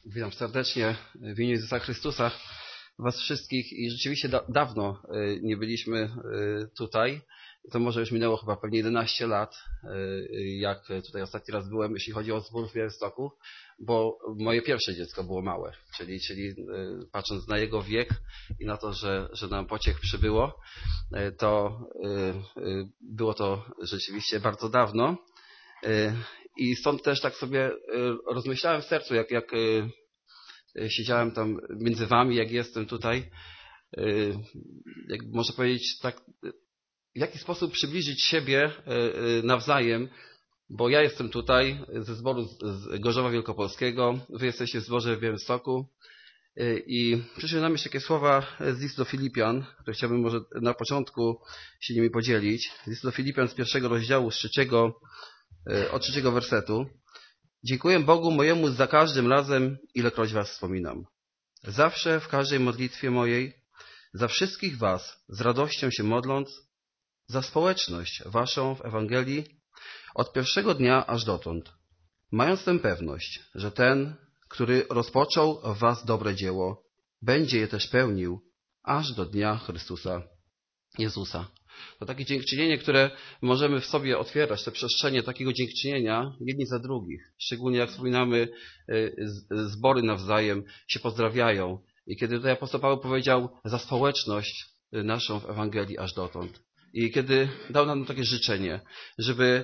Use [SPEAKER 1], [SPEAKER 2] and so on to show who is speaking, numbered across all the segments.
[SPEAKER 1] Witam serdecznie w imieniu Jezusa Chrystusa Was wszystkich i rzeczywiście dawno nie byliśmy tutaj. To może już minęło chyba pewnie 11 lat, jak tutaj ostatni raz byłem, jeśli chodzi o zbór w Białymstoku, bo moje pierwsze dziecko było małe, czyli patrząc na jego wiek i na to, że nam pociech przybyło, to było to rzeczywiście bardzo dawno. I stąd też tak sobie rozmyślałem w sercu, jak siedziałem tam między wami, jak jestem tutaj, jak można powiedzieć tak, w jaki sposób przybliżyć siebie nawzajem, bo ja jestem tutaj ze zboru z Gorzowa Wielkopolskiego, wy jesteście w zborze w Białymstoku i przyszły na myśl takie słowa z listu do Filipian, które chciałbym może na początku się nimi podzielić. List do Filipian z 1 rozdziału, od 3 wersetu. Dziękuję Bogu mojemu za każdym razem, ilekroć was wspominam. Zawsze w każdej modlitwie mojej, za wszystkich was, z radością się modląc, za społeczność waszą w Ewangelii, od pierwszego dnia aż dotąd, mając tę pewność, że ten, który rozpoczął w was dobre dzieło, będzie je też pełnił, aż do dnia Chrystusa Jezusa. To takie dziękczynienie, które możemy w sobie otwierać, te przestrzenie takiego dziękczynienia jedni za drugich. Szczególnie jak wspominamy, zbory nawzajem się pozdrawiają. I kiedy tutaj apostoł Paweł powiedział za społeczność naszą w Ewangelii aż dotąd. I kiedy dał nam takie życzenie, żeby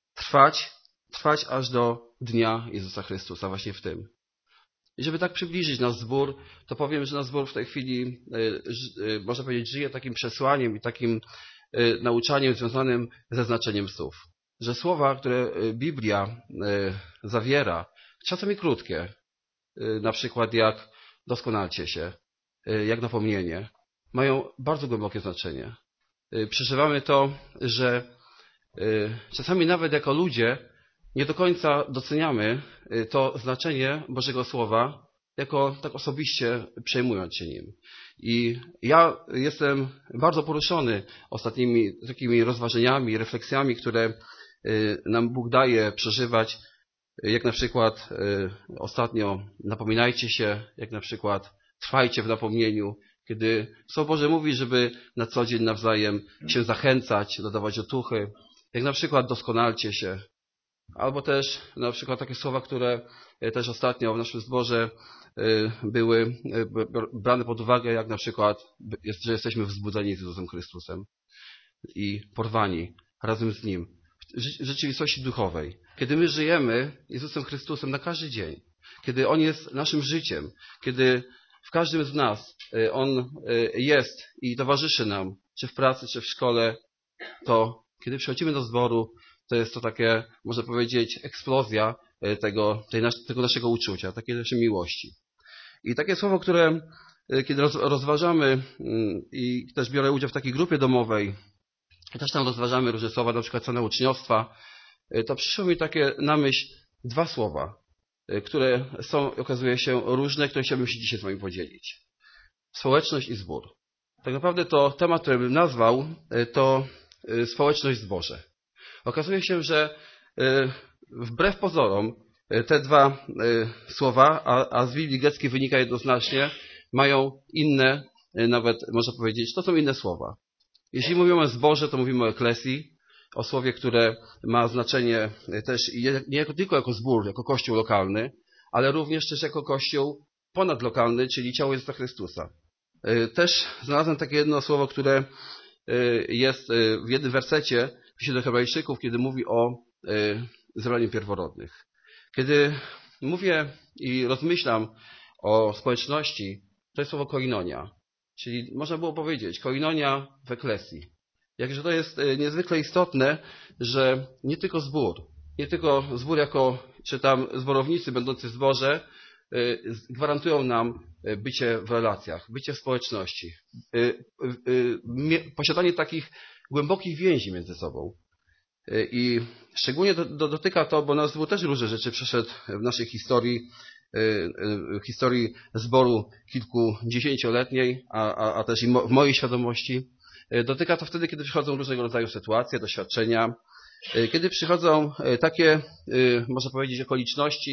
[SPEAKER 1] trwać aż do dnia Jezusa Chrystusa, właśnie w tym. I żeby tak przybliżyć nasz zbór, to powiem, że nasz zbór w tej chwili, można powiedzieć, żyje takim przesłaniem i takim nauczaniem związanym ze znaczeniem słów. Że słowa, które Biblia zawiera, czasami krótkie, na przykład jak doskonalcie się, jak napomnienie, mają bardzo głębokie znaczenie. Przeżywamy to, że czasami nawet jako ludzie nie do końca doceniamy to znaczenie Bożego Słowa, jako tak osobiście przejmując się nim. I ja jestem bardzo poruszony ostatnimi takimi rozważeniami, refleksjami, które nam Bóg daje przeżywać, jak na przykład ostatnio napominajcie się, jak na przykład trwajcie w napomnieniu, kiedy Słowo Boże mówi, żeby na co dzień nawzajem się zachęcać, dodawać otuchy, jak na przykład doskonalcie się. Albo też na przykład takie słowa, które też ostatnio w naszym zborze były brane pod uwagę, jak na przykład, że jesteśmy wzbudzeni z Jezusem Chrystusem i porwani razem z Nim w rzeczywistości duchowej. Kiedy my żyjemy Jezusem Chrystusem na każdy dzień, kiedy On jest naszym życiem, kiedy w każdym z nas On jest i towarzyszy nam, czy w pracy, czy w szkole, to kiedy przychodzimy do zboru, to jest to takie, można powiedzieć, eksplozja tego naszego uczucia, takiej naszej miłości. I takie słowo, które kiedy rozważamy i też biorę udział w takiej grupie domowej, też tam rozważamy różne słowa, na przykład cena uczniostwa, to przyszło mi takie na myśl dwa słowa, które są, okazuje się, różne, które chciałbym się dzisiaj z wami podzielić. Społeczność i zbór. Tak naprawdę to temat, który bym nazwał, to społeczność w zborze. Okazuje się, że wbrew pozorom te dwa słowa, a z Biblii greckiej wynika jednoznacznie, mają inne, nawet można powiedzieć, to są inne słowa. Jeśli mówimy o zborze, to mówimy o eklesji, o słowie, które ma znaczenie też nie tylko jako zbór, jako kościół lokalny, ale również też jako kościół ponadlokalny, czyli ciało Jezusa Chrystusa. Też znalazłem takie jedno słowo, które jest w jednym wersecie w liście do Hebrajczyków, kiedy mówi o zebraniu pierworodnych. Kiedy mówię i rozmyślam o społeczności, to jest słowo koinonia, czyli można było powiedzieć koinonia w eklesji. Jakże to jest niezwykle istotne, że nie tylko zbór jako, czy tam zborownicy będący w zborze gwarantują nam bycie w relacjach, bycie w społeczności, posiadanie takich głębokich więzi między sobą. I szczególnie dotyka to, bo nasz zbór też różne rzeczy przeszedł w naszej historii zboru kilkudziesięcioletniej, a też i w mojej świadomości. Dotyka to wtedy, kiedy przychodzą różnego rodzaju sytuacje, doświadczenia, kiedy przychodzą takie, można powiedzieć, okoliczności,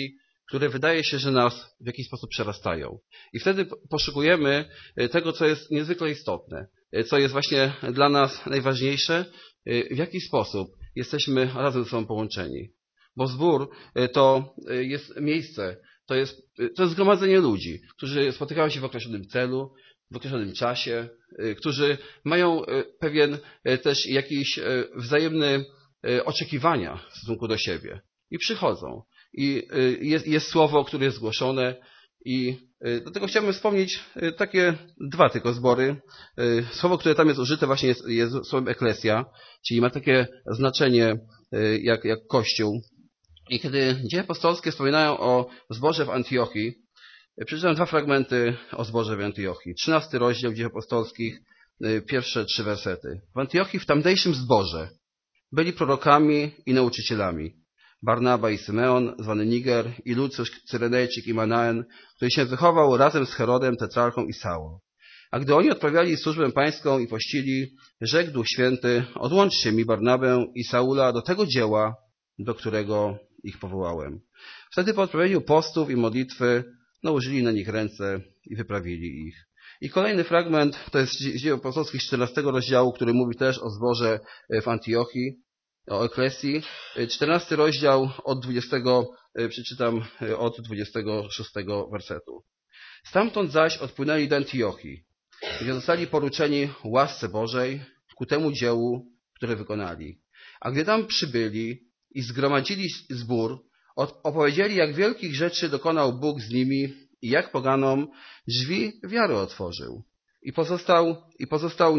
[SPEAKER 1] które wydaje się, że nas w jakiś sposób przerastają. I wtedy poszukujemy tego, co jest niezwykle istotne, co jest właśnie dla nas najważniejsze, w jaki sposób jesteśmy razem ze sobą połączeni. Bo zbór to jest miejsce, to jest zgromadzenie ludzi, którzy spotykają się w określonym celu, w określonym czasie, którzy mają pewien też jakiś wzajemny oczekiwania w stosunku do siebie i przychodzą. I jest słowo, które jest głoszone i do tego chciałbym wspomnieć takie dwa tylko zbory. Słowo, które tam jest użyte właśnie jest słowem eklezja, czyli ma takie znaczenie jak Kościół. I kiedy Dzieje Apostolskie wspominają o zborze w Antiochii, przeczytam dwa fragmenty o zborze w Antiochii. 13 rozdział Dziejów Apostolskich, pierwsze 3 wersety. W Antiochii w tamtejszym zborze byli prorokami i nauczycielami. Barnaba i Symeon, zwany Niger, i Lucjusz Cyrenejczyk i Manaen, który się wychował razem z Herodem, tetrarchą i Saulą. A gdy oni odprawiali służbę pańską i pościli, rzekł Duch Święty, odłączcie mi Barnabę i Saula do tego dzieła, do którego ich powołałem. Wtedy po odprawieniu postów i modlitwy nałożyli na nich ręce i wyprawili ich. I kolejny fragment to jest z Dziejów Apostolskich 14 rozdziału, który mówi też o zborze w Antiochii, o eklezji. 14 rozdział od 20, przeczytam od 26 wersetu. Stamtąd zaś odpłynęli do Antiochii, gdzie zostali poruczeni łasce Bożej ku temu dziełu, które wykonali. A gdy tam przybyli i zgromadzili zbór, opowiedzieli, jak wielkich rzeczy dokonał Bóg z nimi i jak poganom drzwi wiary otworzył. I pozostali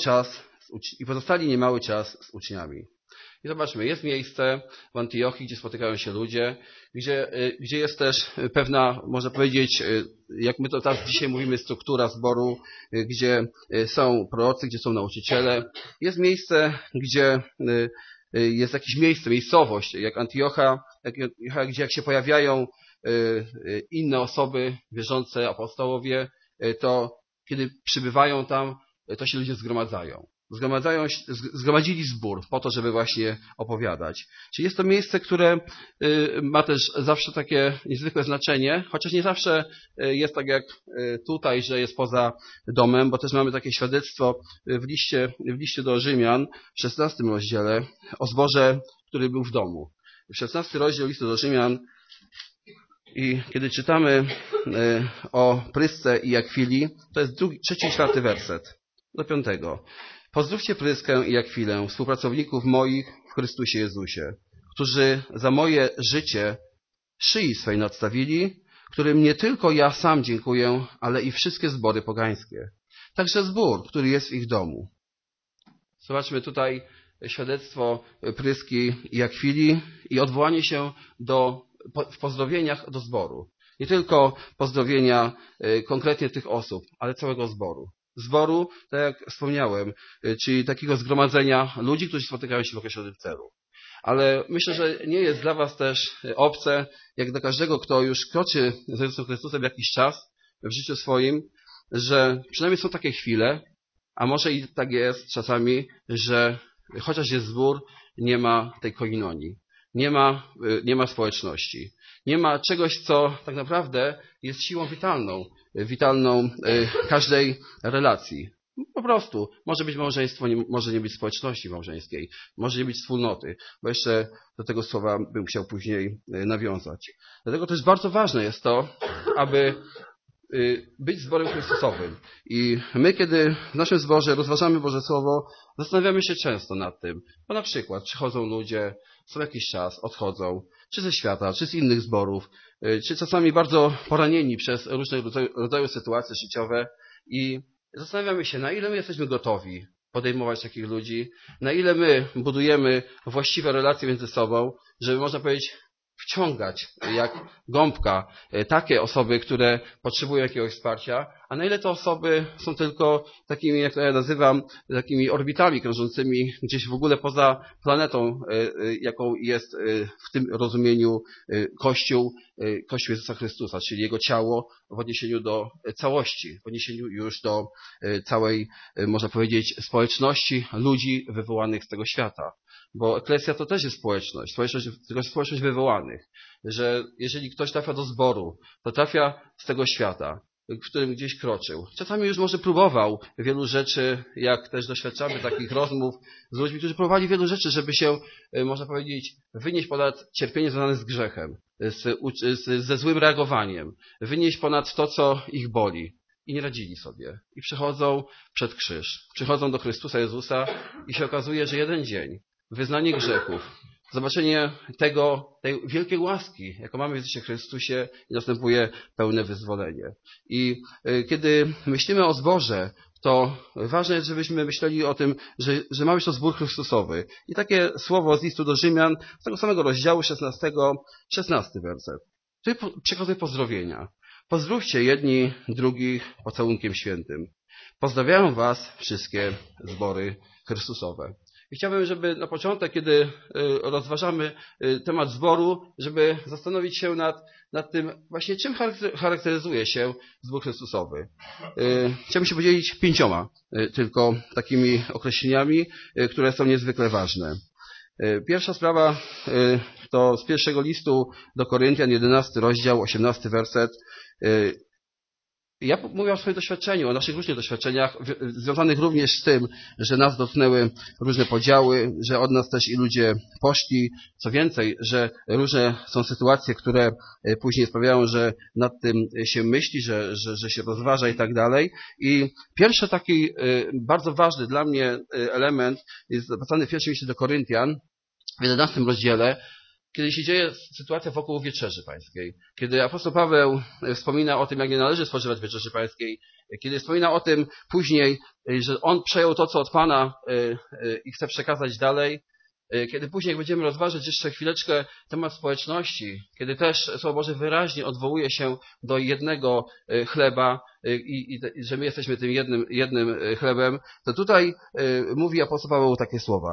[SPEAKER 1] niemały czas z uczniami. I zobaczmy, jest miejsce w Antiochii, gdzie spotykają się ludzie, gdzie jest też pewna, można powiedzieć, jak my to teraz dzisiaj mówimy, struktura zboru, gdzie są prorocy, gdzie są nauczyciele. Jest miejsce, gdzie jest jakieś miejscowość, jak Antiocha, gdzie jak się pojawiają inne osoby wierzące, apostołowie, to kiedy przybywają tam, to się ludzie zgromadzają. Zgromadzili zbór po to, żeby właśnie opowiadać. Czyli jest to miejsce, które ma też zawsze takie niezwykłe znaczenie, chociaż nie zawsze jest tak jak tutaj, że jest poza domem, bo też mamy takie świadectwo w liście do Rzymian w 16 rozdziale o zborze, który był w domu. 16 rozdział listu do Rzymian i kiedy czytamy o Prysce i Akwili, to jest 3 i 4 werset do 5. Pozdrówcie Pryskę i Akwilę, współpracowników moich w Chrystusie Jezusie, którzy za moje życie szyi swej nadstawili, którym nie tylko ja sam dziękuję, ale i wszystkie zbory pogańskie. Także zbór, który jest w ich domu. Zobaczmy tutaj świadectwo Pryski i Akwili i odwołanie się w pozdrowieniach do zboru. Nie tylko pozdrowienia konkretnie tych osób, ale całego zboru. Zboru, tak jak wspomniałem, czyli takiego zgromadzenia ludzi, którzy spotykają się w określonym celu. Ale myślę, że nie jest dla was też obce, jak dla każdego, kto już kroczy z Jezusem Chrystusem jakiś czas w życiu swoim, że przynajmniej są takie chwile, a może i tak jest czasami, że chociaż jest zbór, nie ma tej koinonii, nie ma społeczności, nie ma czegoś, co tak naprawdę jest siłą witalną każdej relacji. Po prostu może być małżeństwo, może nie być społeczności małżeńskiej, może nie być wspólnoty, bo jeszcze do tego słowa bym chciał później nawiązać. Dlatego też bardzo ważne jest to, aby być zborem Chrystusowym. I my, kiedy w naszym zborze rozważamy Boże Słowo, zastanawiamy się często nad tym. Bo na przykład przychodzą ludzie, są jakiś czas, odchodzą, czy ze świata, czy z innych zborów, czy czasami bardzo poranieni przez różnego rodzaju sytuacje życiowe i zastanawiamy się, na ile my jesteśmy gotowi podejmować takich ludzi, na ile my budujemy właściwe relacje między sobą, żeby można powiedzieć wciągać jak gąbka takie osoby, które potrzebują jakiegoś wsparcia, a na ile te osoby są tylko takimi, jak to ja nazywam, takimi orbitami krążącymi gdzieś w ogóle poza planetą, jaką jest w tym rozumieniu Kościół Jezusa Chrystusa, czyli Jego ciało w odniesieniu do całości, w odniesieniu już do całej, można powiedzieć, społeczności ludzi wywołanych z tego świata. Bo eklezja to też jest społeczność, tylko społeczność wywołanych, że jeżeli ktoś trafia do zboru, to trafia z tego świata, w którym gdzieś kroczył. Czasami już może próbował wielu rzeczy, jak też doświadczamy takich rozmów z ludźmi, którzy próbowali wielu rzeczy, żeby się, można powiedzieć, wynieść ponad cierpienie związane z grzechem, ze złym reagowaniem, wynieść ponad to, co ich boli. I nie radzili sobie. I przychodzą przed krzyż. Przychodzą do Chrystusa Jezusa i się okazuje, że jeden dzień, wyznanie grzechów, zobaczenie tej wielkiej łaski, jaką mamy w Jezusie Chrystusie, i następuje pełne wyzwolenie. I kiedy myślimy o zborze, to ważne jest, żebyśmy myśleli o tym, że ma być to zbór Chrystusowy. I takie słowo z listu do Rzymian, z tego samego rozdziału 16 werset. Tutaj przekazuje pozdrowienia. Pozdrówcie jedni drugich pocałunkiem świętym. Pozdrawiają was wszystkie zbory Chrystusowe. I chciałbym, żeby na początek, kiedy rozważamy temat zboru, żeby zastanowić się nad tym właśnie, czym charakteryzuje się zbór Chrystusowy. Chciałbym się podzielić 5 tylko takimi określeniami, które są niezwykle ważne. Pierwsza sprawa to z pierwszego listu do Koryntian, 11 rozdział, 18 werset. Ja mówię o swoim doświadczeniu, o naszych różnych doświadczeniach, związanych również z tym, że nas dotknęły różne podziały, że od nas też i ludzie poszli. Co więcej, że różne są sytuacje, które później sprawiają, że nad tym się myśli, że się rozważa i tak dalej. I pierwszy taki bardzo ważny dla mnie element jest zapisany w pierwszym liście do Koryntian, w 11 rozdziale, kiedy się dzieje sytuacja wokół Wieczerzy Pańskiej, kiedy apostoł Paweł wspomina o tym, jak nie należy spożywać Wieczerzy Pańskiej, kiedy wspomina o tym później, że on przejął to, co od Pana i chce przekazać dalej, kiedy później będziemy rozważyć jeszcze chwileczkę temat społeczności, kiedy też Słowo Boże wyraźnie odwołuje się do jednego chleba i że my jesteśmy tym jednym chlebem, to tutaj mówi apostoł Paweł takie słowa.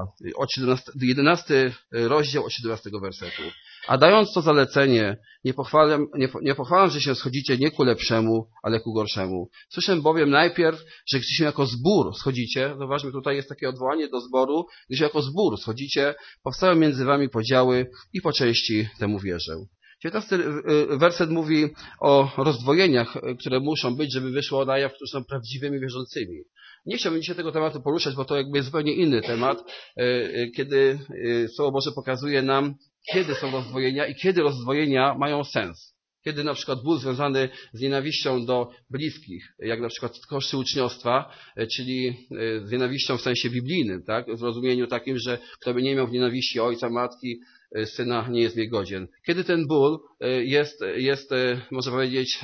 [SPEAKER 1] 11 rozdział od 17 wersetu. A dając to zalecenie, nie pochwalam, że się schodzicie nie ku lepszemu, ale ku gorszemu. Słyszę bowiem najpierw, że gdy się jako zbór schodzicie, zobaczmy, tutaj jest takie odwołanie do zboru, gdy się jako zbór schodzicie, powstają między wami podziały i po części temu wierzę. 19 werset mówi o rozdwojeniach, które muszą być, żeby wyszło na jaw, którzy są prawdziwymi wierzącymi. Nie chciałbym dzisiaj tego tematu poruszać, bo to jakby jest zupełnie inny temat, kiedy Słowo Boże pokazuje nam, kiedy są rozdwojenia i kiedy rozdwojenia mają sens. Kiedy na przykład ból związany z nienawiścią do bliskich, jak na przykład koszty uczniostwa, czyli z nienawiścią w sensie biblijnym, tak? W rozumieniu takim, że kto by nie miał w nienawiści ojca, matki, syna, nie jest jej godzien. Kiedy ten ból jest można powiedzieć,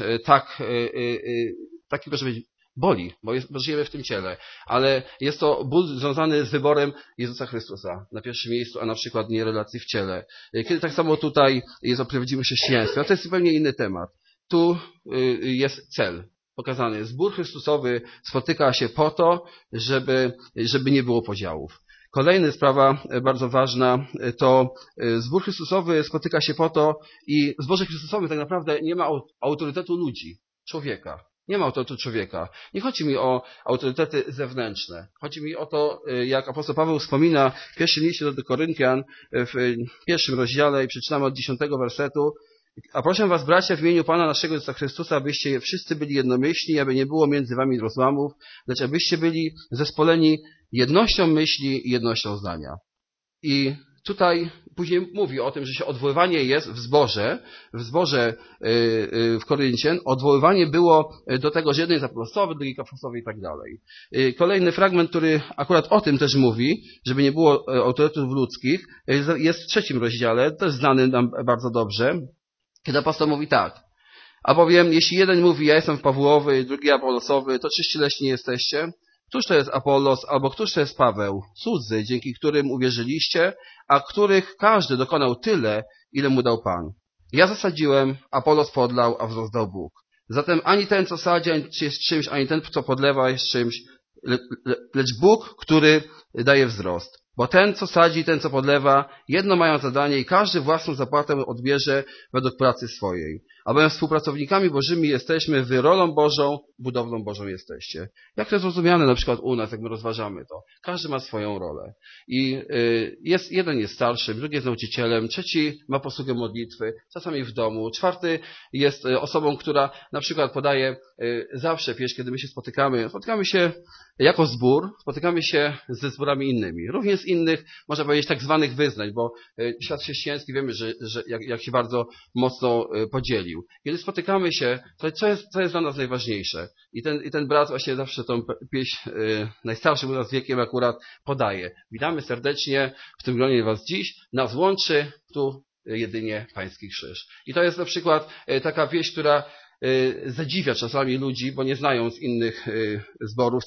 [SPEAKER 1] taki, proszę powiedzieć, boli, bo żyjemy w tym ciele, ale jest to ból związany z wyborem Jezusa Chrystusa na pierwszym miejscu, a na przykład nie relacji w ciele. Kiedy tak samo tutaj jest o prawdziwym chrześcijaństwie, a to jest zupełnie inny temat. Tu jest cel pokazany. Zbór Chrystusowy spotyka się po to, żeby nie było podziałów. Kolejna sprawa bardzo ważna to zbór Chrystusowy spotyka się po to i w zborze Chrystusowym tak naprawdę nie ma autorytetu ludzi, człowieka. Nie ma autorytetu człowieka. Nie chodzi mi o autorytety zewnętrzne. Chodzi mi o to, jak apostoł Paweł wspomina w pierwszym liście do Koryntian, w pierwszym rozdziale i przeczytamy od 10 wersetu. A proszę was, bracia, w imieniu Pana naszego Jezusa Chrystusa, abyście wszyscy byli jednomyślni, aby nie było między wami rozłamów, lecz abyście byli zespoleni jednością myśli i jednością zdania. I tutaj później mówi o tym, że się odwoływanie jest w zborze w Koryncie, odwoływanie było do tego, że jeden jest apostołowy, drugi kapłanowy i tak dalej. Kolejny fragment, który akurat o tym też mówi, żeby nie było autorytetów ludzkich, jest w 3 rozdziale, też znany nam bardzo dobrze, kiedy apostoł mówi tak. A bowiem, jeśli jeden mówi, ja jestem Pawłowy, drugi Apolosowy, to czyście leśni jesteście? Któż to jest Apolos, albo któż to jest Paweł? Cudzy, dzięki którym uwierzyliście, a których każdy dokonał tyle, ile mu dał Pan. Ja zasadziłem, Apolos podlał, a wzrost dał Bóg. Zatem ani ten, co sadzi, jest czymś, ani ten, co podlewa, jest czymś, lecz Bóg, który daje wzrost. Bo ten, co sadzi, ten, co podlewa, jedno mają zadanie i każdy własną zapłatę odbierze według pracy swojej. A bowiem współpracownikami Bożymi jesteśmy, wy rolą Bożą, budowlą Bożą jesteście. Jak to jest rozumiane na przykład u nas, jak my rozważamy to? Każdy ma swoją rolę. I jeden jest starszym, drugi jest nauczycielem, trzeci ma posługę modlitwy, czasami w domu, czwarty jest osobą, która na przykład podaje zawsze pieśń, kiedy my się spotykamy. Spotykamy się jako zbór, spotykamy się ze zborami innymi. Również z innych, można powiedzieć, tak zwanych wyznań, bo świat chrześcijański wiemy, że jak się bardzo mocno podzielił. Kiedy spotykamy się, to co jest dla nas najważniejsze? I ten brat właśnie zawsze tą pieśń najstarszym u nas wiekiem akurat podaje. Witamy serdecznie w tym gronie was dziś, nas łączy tu jedynie Pański krzyż. I to jest na przykład taka pieśń, która zadziwia czasami ludzi, bo nie znają z innych zborów,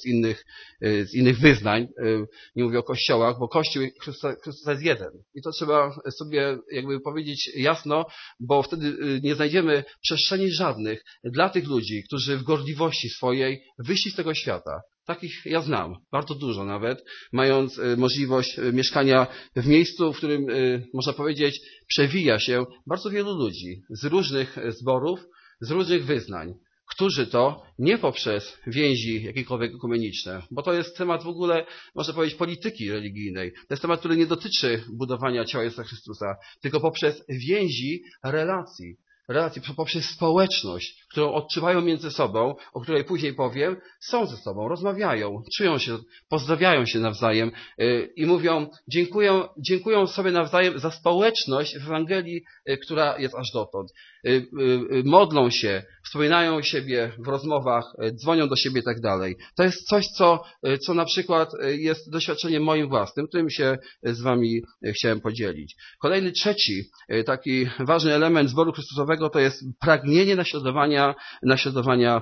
[SPEAKER 1] z innych wyznań, nie mówię o kościołach, bo Kościół Chrystusa jest jeden. I to trzeba sobie jakby powiedzieć jasno, bo wtedy nie znajdziemy przestrzeni żadnych dla tych ludzi, którzy w gorliwości swojej wyszli z tego świata. Takich ja znam, bardzo dużo nawet, mając możliwość mieszkania w miejscu, w którym, można powiedzieć, przewija się bardzo wielu ludzi z różnych zborów, z różnych wyznań, którzy to nie poprzez więzi jakiekolwiek ekumeniczne, bo to jest temat w ogóle, można powiedzieć, polityki religijnej. To jest temat, który nie dotyczy budowania ciała Jezusa Chrystusa, tylko poprzez więzi relacji, poprzez społeczność, którą odczuwają między sobą, o której później powiem, są ze sobą, rozmawiają, czują się, pozdrawiają się nawzajem i mówią, dziękują sobie nawzajem za społeczność w Ewangelii, która jest aż dotąd. Modlą się, wspominają siebie w rozmowach, dzwonią do siebie i tak dalej. To jest coś, co na przykład jest doświadczeniem moim własnym, którym się z wami chciałem podzielić. Kolejny, trzeci, taki ważny element zboru Chrystusowego to jest pragnienie naśladowania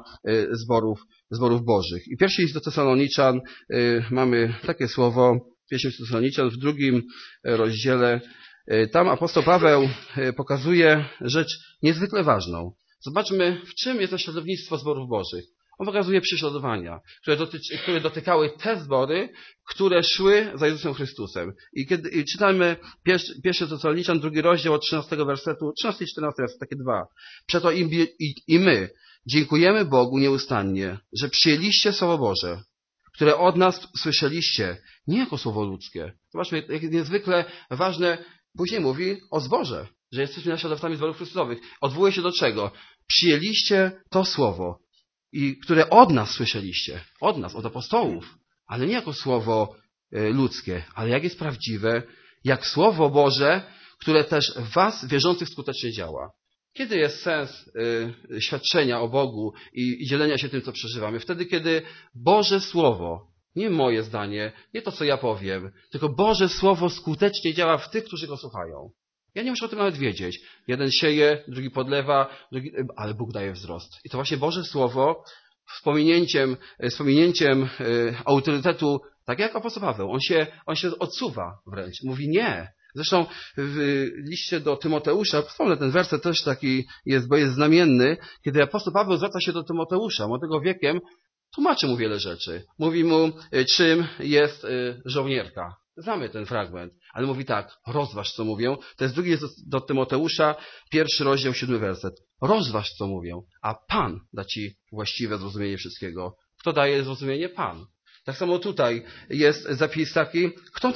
[SPEAKER 1] zborów Bożych. I pierwszy list do Tesaloniczan mamy takie słowo, pierwszy list do Tesaloniczan w 2 rozdziale. Tam apostoł Paweł pokazuje rzecz niezwykle ważną. Zobaczmy, w czym jest naśladownictwo zborów Bożych. On pokazuje prześladowania, które dotykały te zbory, które szły za Jezusem Chrystusem. I kiedy czytamy pierwszy Tesaloniczan, 2 rozdział od 13 wersetu, 13 i 14 werset, takie dwa. Przeto i my dziękujemy Bogu nieustannie, że przyjęliście Słowo Boże, które od nas słyszeliście, nie jako słowo ludzkie. Zobaczmy, jak niezwykle ważne. Później mówi o zborze, że jesteśmy naśladowcami zborów Chrystusowych. Odwołuje się do czego? Przyjęliście to słowo, które od nas słyszeliście. Od nas, od apostołów. Ale nie jako słowo ludzkie, ale jak jest prawdziwe, jak słowo Boże, które też w was wierzących skutecznie działa. Kiedy jest sens świadczenia o Bogu i dzielenia się tym, co przeżywamy? Wtedy, kiedy Boże Słowo, nie moje zdanie, nie to, co ja powiem, tylko Boże Słowo skutecznie działa w tych, którzy go słuchają. Ja nie muszę o tym nawet wiedzieć. Jeden sieje, drugi podlewa, ale Bóg daje wzrost. I to właśnie Boże Słowo z pominięciem autorytetu, tak jak apostoł Paweł, on się odsuwa wręcz. Mówi nie. Zresztą w liście do Tymoteusza, wspomnę ten werset też taki jest, bo jest znamienny, kiedy apostoł Paweł zwraca się do Tymoteusza, młodego wiekiem, tłumaczy mu wiele rzeczy. Mówi mu, czym jest żołnierka. Znamy ten fragment, ale mówi tak, rozważ co mówią. To jest drugi jest do Tymoteusza, 1 rozdział, 7 werset. Rozważ co mówią, a Pan da ci właściwe zrozumienie wszystkiego. Kto daje zrozumienie? Pan. Tak samo tutaj jest zapis taki,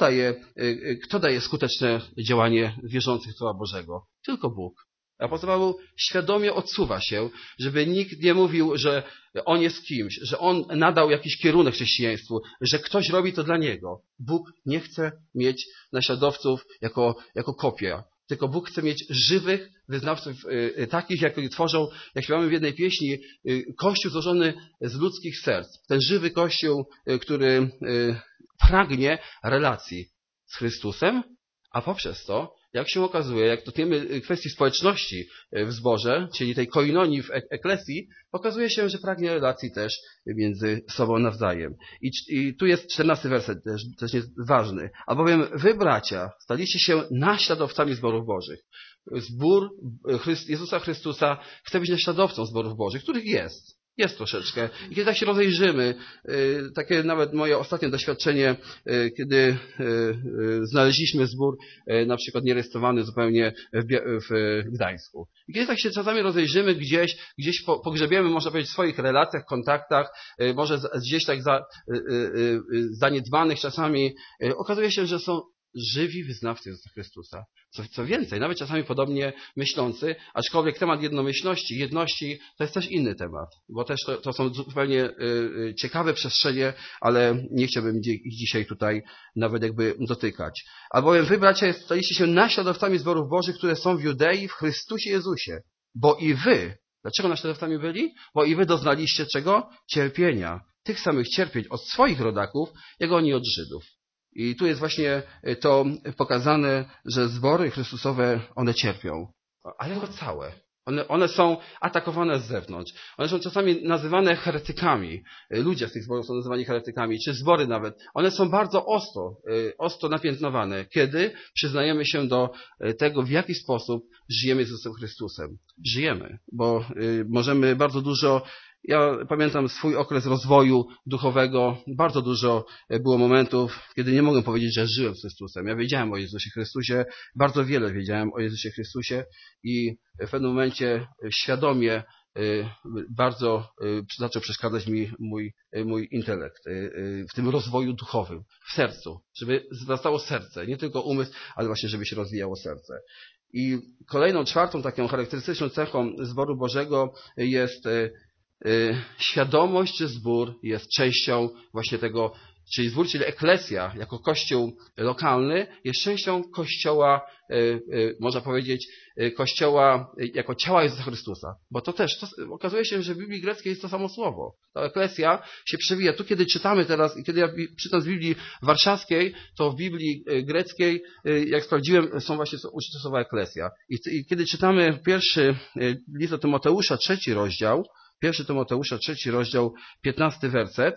[SPEAKER 1] kto daje skuteczne działanie wierzących w Słowa Bożego? Tylko Bóg. Apostoł Paweł świadomie odsuwa się, żeby nikt nie mówił, że on jest kimś, że on nadał jakiś kierunek chrześcijaństwu, że ktoś robi to dla niego. Bóg nie chce mieć naśladowców jako kopia, tylko Bóg chce mieć żywych wyznawców, takich, jak tworzą, jak śpiewamy w jednej pieśni, Kościół złożony z ludzkich serc. Ten żywy Kościół, który pragnie relacji z Chrystusem, a poprzez to, jak się okazuje, jak dotkniemy kwestii społeczności w zborze, czyli tej koinonii w eklesji, okazuje się, że pragnie relacji też między sobą nawzajem. I tu jest 14 werset, też jest ważny. Albowiem wy, bracia, staliście się naśladowcami zborów Bożych. zbór Jezusa Chrystusa chce być naśladowcą zborów Bożych, których jest. Jest troszeczkę. I kiedy tak się rozejrzymy, takie nawet moje ostatnie doświadczenie, kiedy znaleźliśmy zbór na przykład nierejestrowany zupełnie w Gdańsku. I kiedy tak się czasami rozejrzymy gdzieś pogrzebiemy, można powiedzieć, w swoich relacjach, kontaktach, może gdzieś tak zaniedbanych czasami, okazuje się, że są żywi wyznawcy Jezusa Chrystusa. Co więcej, nawet czasami podobnie myślący, aczkolwiek temat jednomyślności, jedności to jest też inny temat, bo też to są zupełnie ciekawe przestrzenie, ale nie chciałbym ich dzisiaj tutaj nawet jakby dotykać. Albowiem wy, bracia, staliście się naśladowcami zborów Bożych, które są w Judei w Chrystusie Jezusie. Bo i wy, dlaczego naśladowcami byli? Bo i wy doznaliście czego? Cierpienia. Tych samych cierpień od swoich rodaków, jak oni od Żydów. I tu jest właśnie to pokazane, że zbory Chrystusowe, one cierpią. A jako całe. One są atakowane z zewnątrz. One są czasami nazywane heretykami. Ludzie z tych zborów są nazywani heretykami, czy zbory nawet. One są bardzo ostro napiętnowane, kiedy przyznajemy się do tego, w jaki sposób żyjemy z Jezusem Chrystusem. Żyjemy, bo możemy bardzo dużo. Ja pamiętam swój okres rozwoju duchowego. Bardzo dużo było momentów, kiedy nie mogłem powiedzieć, że żyłem z Chrystusem. Ja wiedziałem o Jezusie Chrystusie, bardzo wiele wiedziałem o Jezusie Chrystusie i w pewnym momencie świadomie bardzo zaczął przeszkadzać mi mój intelekt w tym rozwoju duchowym, w sercu, żeby wzrastało serce, nie tylko umysł, ale właśnie żeby się rozwijało serce. I kolejną, czwartą taką charakterystyczną cechą zboru Bożego jest świadomość, że zbór jest częścią właśnie tego, czyli zbór, czyli eklezja, jako kościół lokalny, jest częścią kościoła, można powiedzieć, kościoła jako ciała Jezusa Chrystusa. Bo to też, okazuje się, że w Biblii greckiej jest to samo słowo. Ta eklezja się przewija. Tu, kiedy czytamy teraz, i kiedy ja czytam z Biblii warszawskiej, to w Biblii greckiej, jak sprawdziłem, są właśnie użyte słowa eklezja. I kiedy czytamy pierwszy list do Tymoteusza, 3 rozdział, 1 Tymoteusza, 3 rozdział, 15 werset,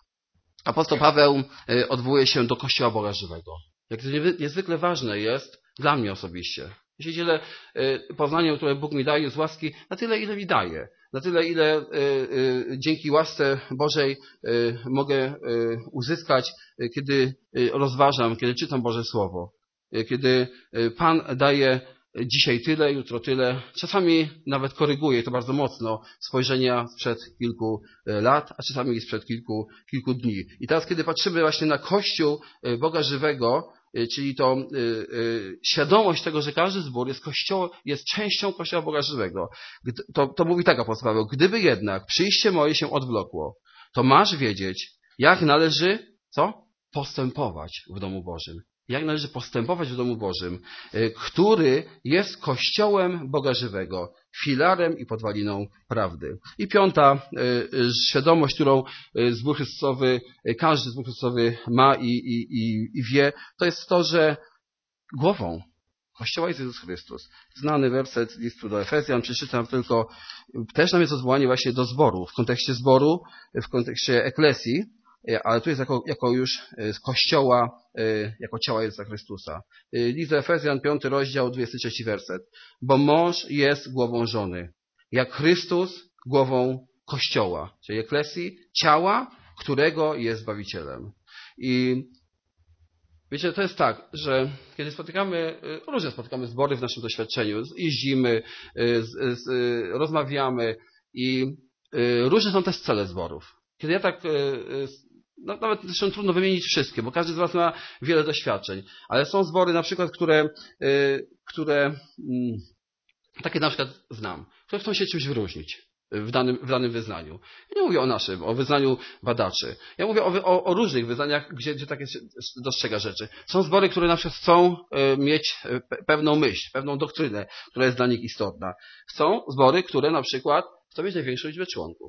[SPEAKER 1] apostoł Paweł odwołuje się do Kościoła Boga Żywego. Jak to niezwykle ważne jest dla mnie osobiście. Ja się dzielę poznaniem, które Bóg mi daje z łaski, na tyle, ile mi daje. Na tyle, ile dzięki łasce Bożej mogę uzyskać, kiedy rozważam, kiedy czytam Boże Słowo. Kiedy Pan daje dzisiaj tyle, jutro tyle. Czasami nawet koryguje to bardzo mocno spojrzenia sprzed kilku lat, a czasami sprzed kilku dni. I teraz, kiedy patrzymy właśnie na Kościół Boga Żywego, czyli to świadomość tego, że każdy zbór jest częścią Kościoła Boga Żywego. To mówi tak apostoł Paweł: gdyby jednak przyjście moje się odwlokło, to masz wiedzieć, jak należy, postępować w domu Bożym. Jak należy postępować w domu Bożym, który jest Kościołem Boga Żywego, filarem i podwaliną prawdy. I piąta świadomość, którą zbór Chrystusowy, każdy zbór Chrystusowy ma i wie, to jest to, że głową Kościoła jest Jezus Chrystus. Znany werset listu do Efezjan, przeczytam tylko, też nam jest odwołanie właśnie do zboru, w kontekście eklezji, ale tu jest jako już Kościoła, jako ciała Jezusa Chrystusa. List do Efezjan, 5 rozdział, 23 werset. Bo mąż jest głową żony, jak Chrystus głową Kościoła, czyli eklezji, ciała, którego jest Zbawicielem. I wiecie, to jest tak, że kiedy różne spotykamy zbory w naszym doświadczeniu, jeździmy, rozmawiamy i różne są też cele zborów. Kiedy ja tak, nawet zresztą trudno wymienić wszystkie, bo każdy z was ma wiele doświadczeń, ale są zbory na przykład, które takie na przykład znam, które chcą się czymś wyróżnić w danym wyznaniu. Ja nie mówię o naszym, o wyznaniu badaczy. Ja mówię o różnych wyznaniach, gdzie takie się dostrzega rzeczy. Są zbory, które na przykład chcą mieć pewną myśl, pewną doktrynę, która jest dla nich istotna. Są zbory, które na przykład chcą mieć największą liczbę członków.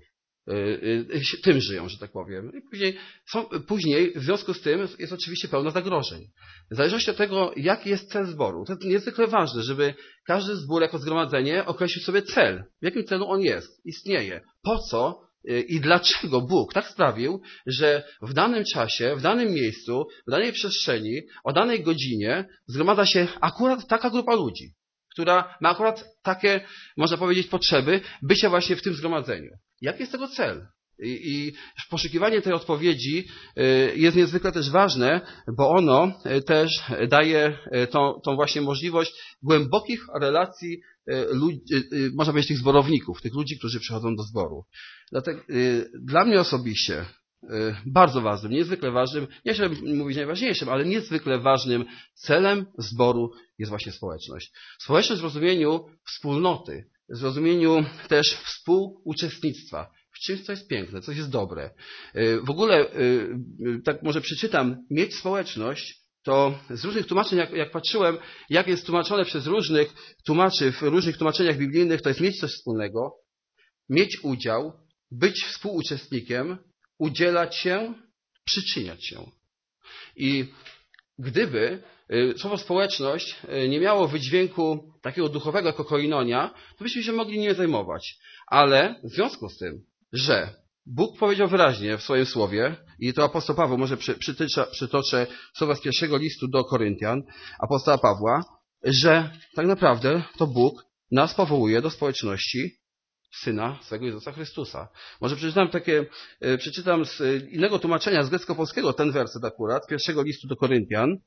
[SPEAKER 1] Tym żyją, że tak powiem. I później w związku z tym jest oczywiście pełno zagrożeń. W zależności od tego, jaki jest cel zboru. To jest niezwykle ważne, żeby każdy zbór jako zgromadzenie określił sobie cel. W jakim celu on istnieje. Po co i dlaczego Bóg tak sprawił, że w danym czasie, w danym miejscu, w danej przestrzeni, o danej godzinie zgromadza się akurat taka grupa ludzi, która ma akurat takie, można powiedzieć, potrzeby bycia właśnie w tym zgromadzeniu. Jaki jest tego cel? I poszukiwanie tej odpowiedzi jest niezwykle też ważne, bo ono też daje tą właśnie możliwość głębokich relacji ludzi, można powiedzieć, tych zborowników, tych ludzi, którzy przychodzą do zboru. Dlatego dla mnie osobiście bardzo ważnym, niezwykle ważnym, nie chcę mówić najważniejszym, ale niezwykle ważnym celem zboru jest właśnie społeczność. Społeczność w rozumieniu wspólnoty, w rozumieniu też współuczestnictwa. W czymś, co jest piękne, coś jest dobre. W ogóle, tak może przeczytam, mieć społeczność, to z różnych tłumaczeń, jak patrzyłem, jak jest tłumaczone przez różnych tłumaczy w różnych tłumaczeniach biblijnych, to jest mieć coś wspólnego, mieć udział, być współuczestnikiem, udzielać się, przyczyniać się. I gdyby słowo społeczność nie miało wydźwięku takiego duchowego jako koinonia, to byśmy się mogli nie zajmować. Ale w związku z tym, że Bóg powiedział wyraźnie w swoim słowie, i to apostoł Paweł, może przytoczę słowa z pierwszego listu do Koryntian, apostoła Pawła, że tak naprawdę to Bóg nas powołuje do społeczności Syna swego Jezusa Chrystusa. Może przeczytam z innego tłumaczenia, z grecko-polskiego ten werset akurat, pierwszego listu do Koryntian,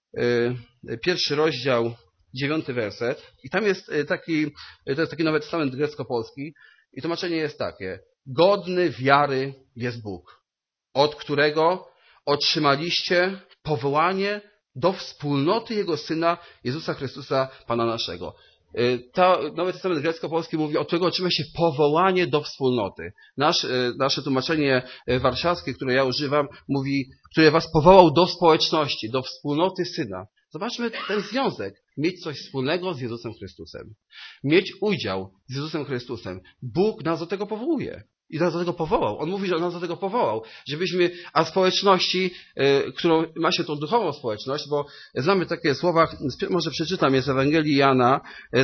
[SPEAKER 1] 1 rozdział, 9 werset. I tam jest to jest taki Nowy Testament grecko-polski i tłumaczenie jest takie. Godny wiary jest Bóg, od którego otrzymaliście powołanie do wspólnoty Jego Syna Jezusa Chrystusa, Pana naszego. Nowy Testament grecko-polski mówi, od którego otrzyma się powołanie do wspólnoty. Nasze tłumaczenie warszawskie, które ja używam, mówi, który was powołał do społeczności, do wspólnoty Syna. Zobaczmy ten związek. Mieć coś wspólnego z Jezusem Chrystusem. Mieć udział z Jezusem Chrystusem. Bóg nas do tego powołuje. I nas do tego powołał. On mówi, że on nas do tego powołał. Żebyśmy, a społeczności, którą ma się tą duchową społeczność, bo znamy takie słowa, może przeczytam je z Ewangelii Jana,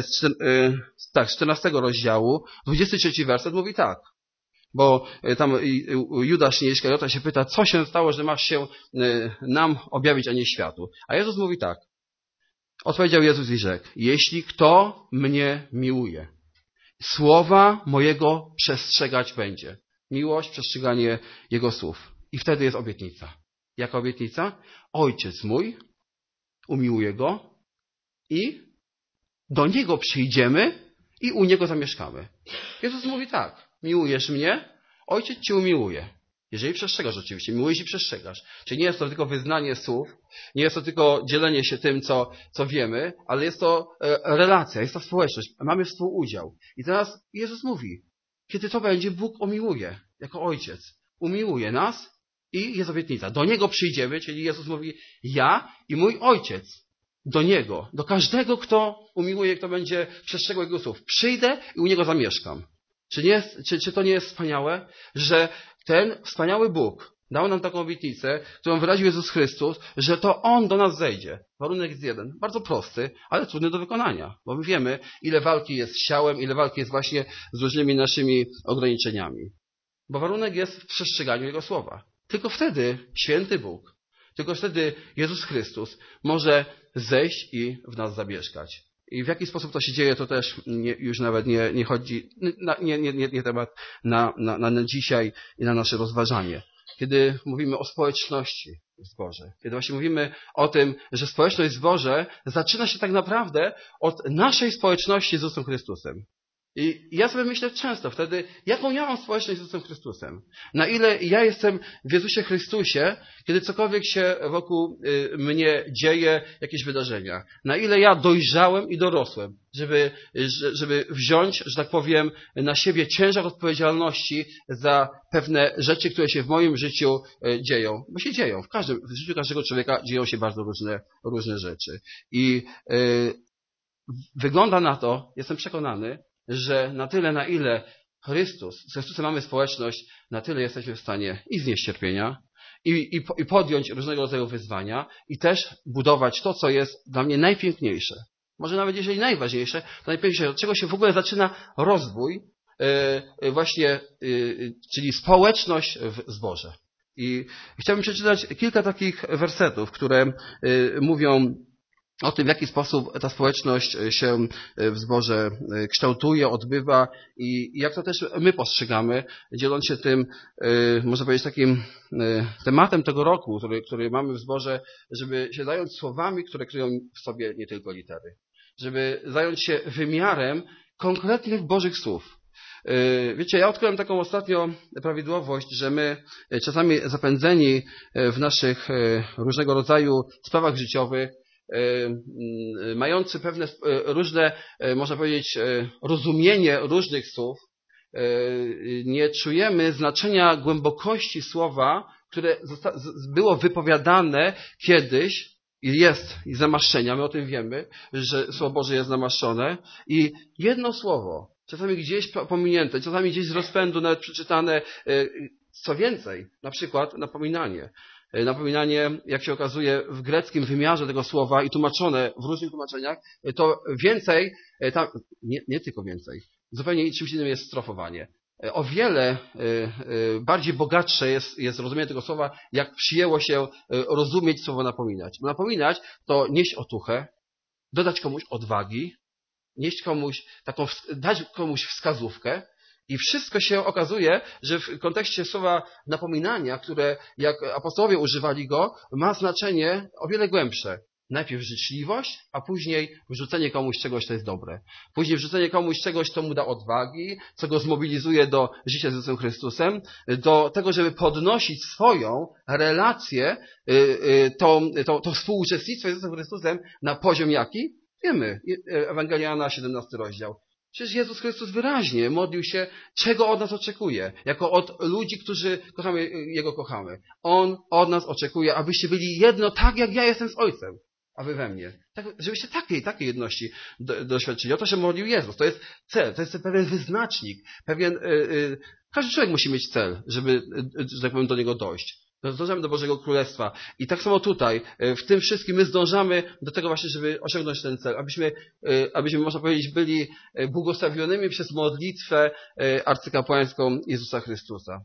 [SPEAKER 1] z 14 rozdziału, 23 werset mówi tak. Bo tam Judasz Iskariota się pyta, co się stało, że masz się nam objawić, a nie światu. A Jezus mówi tak. Odpowiedział Jezus i rzekł, jeśli kto mnie miłuje, słowa mojego przestrzegać będzie. Miłość, przestrzeganie Jego słów. I wtedy jest obietnica. Jaka obietnica? Ojciec mój umiłuje Go i do Niego przyjdziemy i u Niego zamieszkamy. Jezus mówi tak. Miłujesz mnie? Ojciec Cię umiłuje. Jeżeli przestrzegasz oczywiście. Miłujesz i przestrzegasz. Czyli nie jest to tylko wyznanie słów, nie jest to tylko dzielenie się tym, co wiemy, ale jest to relacja, jest to społeczność. Mamy współudział. I teraz Jezus mówi, kiedy to będzie, Bóg umiłuje, jako Ojciec. Umiłuje nas i jest obietnica. Do Niego przyjdziemy, czyli Jezus mówi, ja i mój Ojciec. Do Niego, do każdego, kto umiłuje, kto będzie przestrzegał Jego słów. Przyjdę i u Niego zamieszkam. Czy to nie jest wspaniałe, że ten wspaniały Bóg dał nam taką obietnicę, którą wyraził Jezus Chrystus, że to On do nas zejdzie. Warunek jest jeden, bardzo prosty, ale trudny do wykonania, bo my wiemy, ile walki jest z ciałem, ile walki jest właśnie z różnymi naszymi ograniczeniami. Bo warunek jest w przestrzeganiu Jego słowa. Tylko wtedy święty Bóg, tylko wtedy Jezus Chrystus może zejść i w nas zamieszkać. I w jaki sposób to się dzieje, to też już nawet nie chodzi, nie temat na dzisiaj i na nasze rozważanie. Kiedy mówimy o społeczności w zborze, kiedy właśnie mówimy o tym, że społeczność w zborze zaczyna się tak naprawdę od naszej społeczności z Jezusem Chrystusem. I ja sobie myślę często wtedy, jaką ja mam społeczność z Jezusem Chrystusem. Na ile ja jestem w Jezusie Chrystusie, kiedy cokolwiek się wokół mnie dzieje, jakieś wydarzenia. Na ile ja dojrzałem i dorosłem, żeby wziąć, że tak powiem, na siebie ciężar odpowiedzialności za pewne rzeczy, które się w moim życiu dzieją. Bo się dzieją. W życiu każdego człowieka dzieją się bardzo różne rzeczy. I wygląda na to, jestem przekonany, że na tyle, na ile z Chrystusem mamy społeczność, na tyle jesteśmy w stanie i znieść cierpienia, i podjąć różnego rodzaju wyzwania, i też budować to, co jest dla mnie najpiękniejsze. Może nawet jeżeli najważniejsze, to najpiękniejsze, od czego się w ogóle zaczyna rozwój, czyli społeczność w zborze. I chciałbym przeczytać kilka takich wersetów, które mówią o tym, w jaki sposób ta społeczność się w zborze kształtuje, odbywa i jak to też my postrzegamy, dzieląc się tym, można powiedzieć, takim tematem tego roku, który mamy w zborze, żeby się zająć słowami, które kryją w sobie nie tylko litery. Żeby zająć się wymiarem konkretnych Bożych słów. Wiecie, ja odkryłem taką ostatnio prawidłowość, że my czasami zapędzeni w naszych różnego rodzaju sprawach życiowych, mający pewne różne, można powiedzieć, rozumienie różnych słów, nie czujemy znaczenia głębokości słowa, które było wypowiadane kiedyś i jest i zamaszczenia. My o tym wiemy, że Słowo Boże jest namaszczone i jedno słowo, czasami gdzieś pominięte, czasami gdzieś z rozpędu nawet przeczytane, co więcej, na przykład napominanie. Napominanie, jak się okazuje, w greckim wymiarze tego słowa i tłumaczone w różnych tłumaczeniach, to więcej, tam, nie tylko więcej, zupełnie czymś innym jest strofowanie. O wiele bardziej bogatsze jest rozumienie tego słowa, jak przyjęło się rozumieć słowo napominać. Bo napominać to nieść otuchę, dodać komuś odwagi, dać komuś wskazówkę i wszystko się okazuje, że w kontekście słowa napominania, które jak apostołowie używali go, ma znaczenie o wiele głębsze. Najpierw życzliwość, a później wrzucenie komuś czegoś, co jest dobre. Później wrzucenie komuś czegoś, co mu da odwagi, co go zmobilizuje do życia z Jezusem Chrystusem, do tego, żeby podnosić swoją relację, to współuczestnictwo z Jezusem Chrystusem na poziom jaki? Wiemy, Ewangelia Jana, 17 rozdział. Przecież Jezus Chrystus wyraźnie modlił się, czego od nas oczekuje, jako od ludzi, którzy Jego kochamy. On od nas oczekuje, abyście byli jedno tak, jak ja jestem z Ojcem, a wy we mnie. Tak, żebyście takiej jedności doświadczyli. O to się modlił Jezus. To jest cel, to jest pewien wyznacznik, każdy człowiek musi mieć cel, żeby, że tak powiem, do niego dojść. Zdążamy do Bożego Królestwa. I tak samo tutaj, w tym wszystkim my zdążamy do tego właśnie, żeby osiągnąć ten cel. Abyśmy, można powiedzieć, byli błogosławionymi przez modlitwę arcykapłańską Jezusa Chrystusa.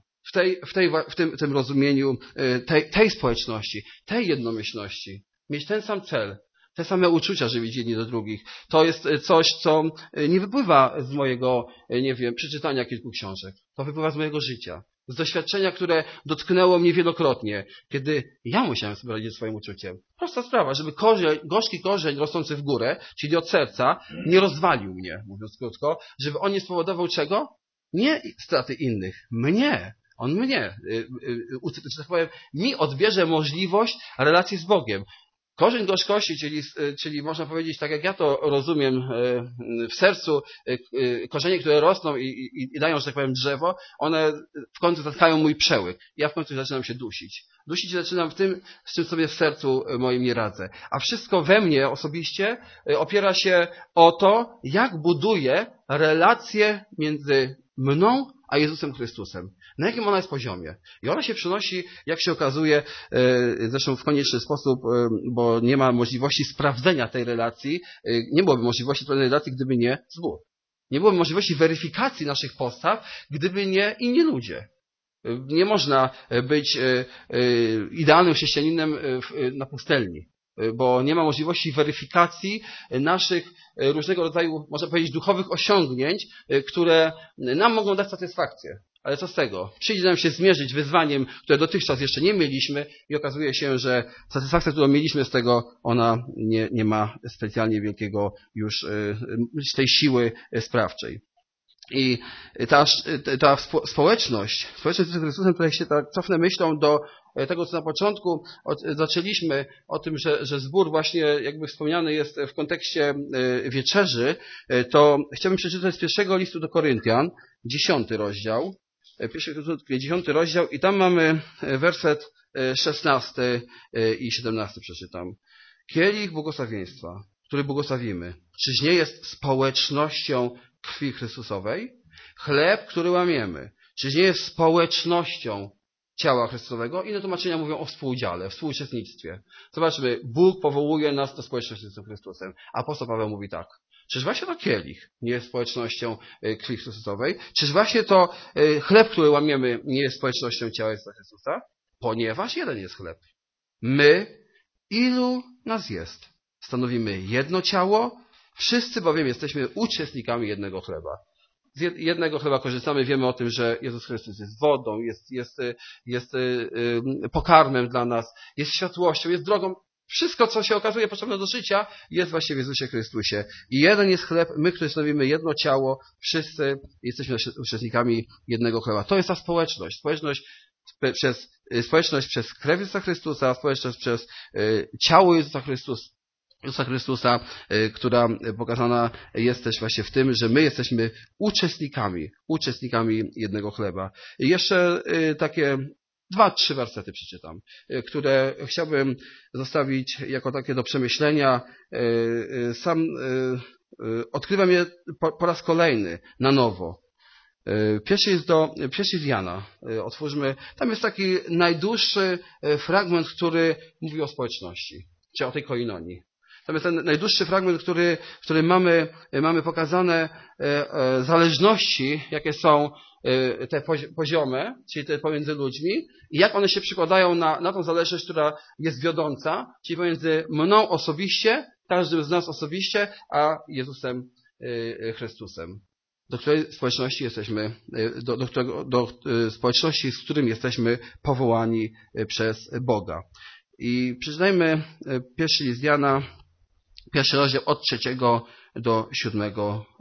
[SPEAKER 1] W tym rozumieniu tej społeczności, tej jednomyślności. Mieć ten sam cel, te same uczucia, żeby być jedni do drugich. To jest coś, co nie wypływa z mojego, przeczytania kilku książek. To wypływa z mojego życia. Z doświadczenia, które dotknęło mnie wielokrotnie, kiedy ja musiałem sobie radzić ze swoim uczuciem. Prosta sprawa, żeby gorzki korzeń rosnący w górę, czyli od serca, nie rozwalił mnie, mówiąc krótko, żeby on nie spowodował czego? Nie straty innych. Mnie. On mnie, że tak powiem, mi odbierze możliwość relacji z Bogiem. Korzeń gorzkości, czyli można powiedzieć, tak jak ja to rozumiem w sercu, korzenie, które rosną i dają, że tak powiem, drzewo, one w końcu zatkają mój przełyk. Ja w końcu zaczynam się dusić. Dusić zaczynam w tym, z czym sobie w sercu moim nie radzę. A wszystko we mnie osobiście opiera się o to, jak buduję relację między mną a Jezusem Chrystusem. Na jakim ona jest poziomie. I ona się przenosi, jak się okazuje, zresztą w konieczny sposób, bo nie ma możliwości sprawdzenia tej relacji, nie byłoby możliwości sprawdzenia relacji, gdyby nie zbór. Nie byłoby możliwości weryfikacji naszych postaw, gdyby nie inni ludzie. Nie można być idealnym chrześcijaninem na pustelni, bo nie ma możliwości weryfikacji naszych różnego rodzaju, można powiedzieć, duchowych osiągnięć, które nam mogą dać satysfakcję. Ale co z tego? Przyjdzie nam się zmierzyć wyzwaniem, które dotychczas jeszcze nie mieliśmy i okazuje się, że satysfakcja, którą mieliśmy z tego, ona nie ma specjalnie wielkiego już tej siły sprawczej. I ta społeczność z Chrystusem, tutaj się tak cofnę myślą do tego, co na początku zaczęliśmy, o tym, że zbór właśnie jakby wspomniany jest w kontekście wieczerzy, to chciałbym przeczytać z pierwszego listu do Koryntian, 10 rozdział. 10 rozdział i tam mamy werset 16 i 17 przeczytam. Kielich błogosławieństwa, który błogosławimy, czyż nie jest społecznością krwi Chrystusowej? Chleb, który łamiemy, czyż nie jest społecznością ciała Chrystusowego? Inne tłumaczenia mówią o współudziale, współuczestnictwie. Zobaczmy, Bóg powołuje nas do społeczności z Jezusem Chrystusem. Apostoł Paweł mówi tak. Czyż właśnie to kielich nie jest społecznością krwi Chrystusowej? Czyż właśnie to chleb, który łamiemy, nie jest społecznością ciała Jezusa Chrystusa? Ponieważ jeden jest chleb. My, ilu nas jest? stanowimy jedno ciało, wszyscy bowiem jesteśmy uczestnikami jednego chleba. Z jednego chleba korzystamy, wiemy o tym, że Jezus Chrystus jest wodą, jest pokarmem dla nas, jest światłością, jest drogą. Wszystko, co się okazuje potrzebne do życia, jest właśnie w Jezusie Chrystusie. I jeden jest chleb, my, którzy stanowimy jedno ciało, wszyscy jesteśmy uczestnikami jednego chleba. To jest ta społeczność. Społeczność przez krew Jezusa Chrystusa, społeczność przez ciało Jezusa Chrystusa, która pokazana jest też właśnie w tym, że my jesteśmy uczestnikami jednego chleba. I jeszcze takie 2-3 wersety przeczytam, które chciałbym zostawić jako takie do przemyślenia. Sam odkrywam je po raz kolejny, na nowo. Pierwszy jest Jana. Otwórzmy. Tam jest taki najdłuższy fragment, który mówi o społeczności, czy o tej koinonii. Tam jest ten najdłuższy fragment, w którym mamy pokazane zależności, jakie są te poziome, czyli te pomiędzy ludźmi i jak one się przykładają na tą zależność, która jest wiodąca, czyli pomiędzy mną osobiście, każdym z nas osobiście, a Jezusem Chrystusem. Do której społeczności jesteśmy, do społeczności, z którym jesteśmy powołani przez Boga. I przeczytajmy pierwszy list Jana, pierwszy rozdział od 3 do 7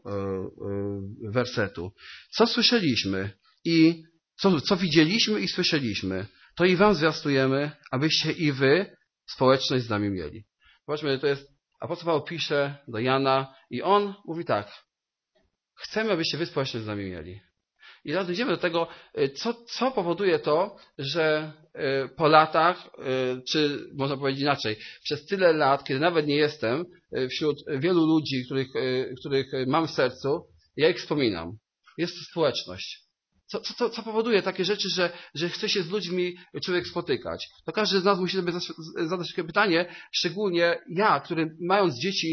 [SPEAKER 1] wersetu. Co słyszeliśmy i co widzieliśmy i słyszeliśmy, to i wam zwiastujemy, abyście i wy społeczność z nami mieli. Zobaczmy, to jest apostoł Paweł pisze do Jana i on mówi tak: chcemy, abyście wy społeczność z nami mieli. I teraz dojdziemy do tego, co powoduje to, że po latach, czy można powiedzieć inaczej, przez tyle lat, kiedy nawet nie jestem wśród wielu ludzi, których mam w sercu, ja ich wspominam. Jest to społeczność. Co powoduje takie rzeczy, że chce się z ludźmi człowiek spotykać? To każdy z nas musi sobie zadać takie pytanie, szczególnie ja, który mając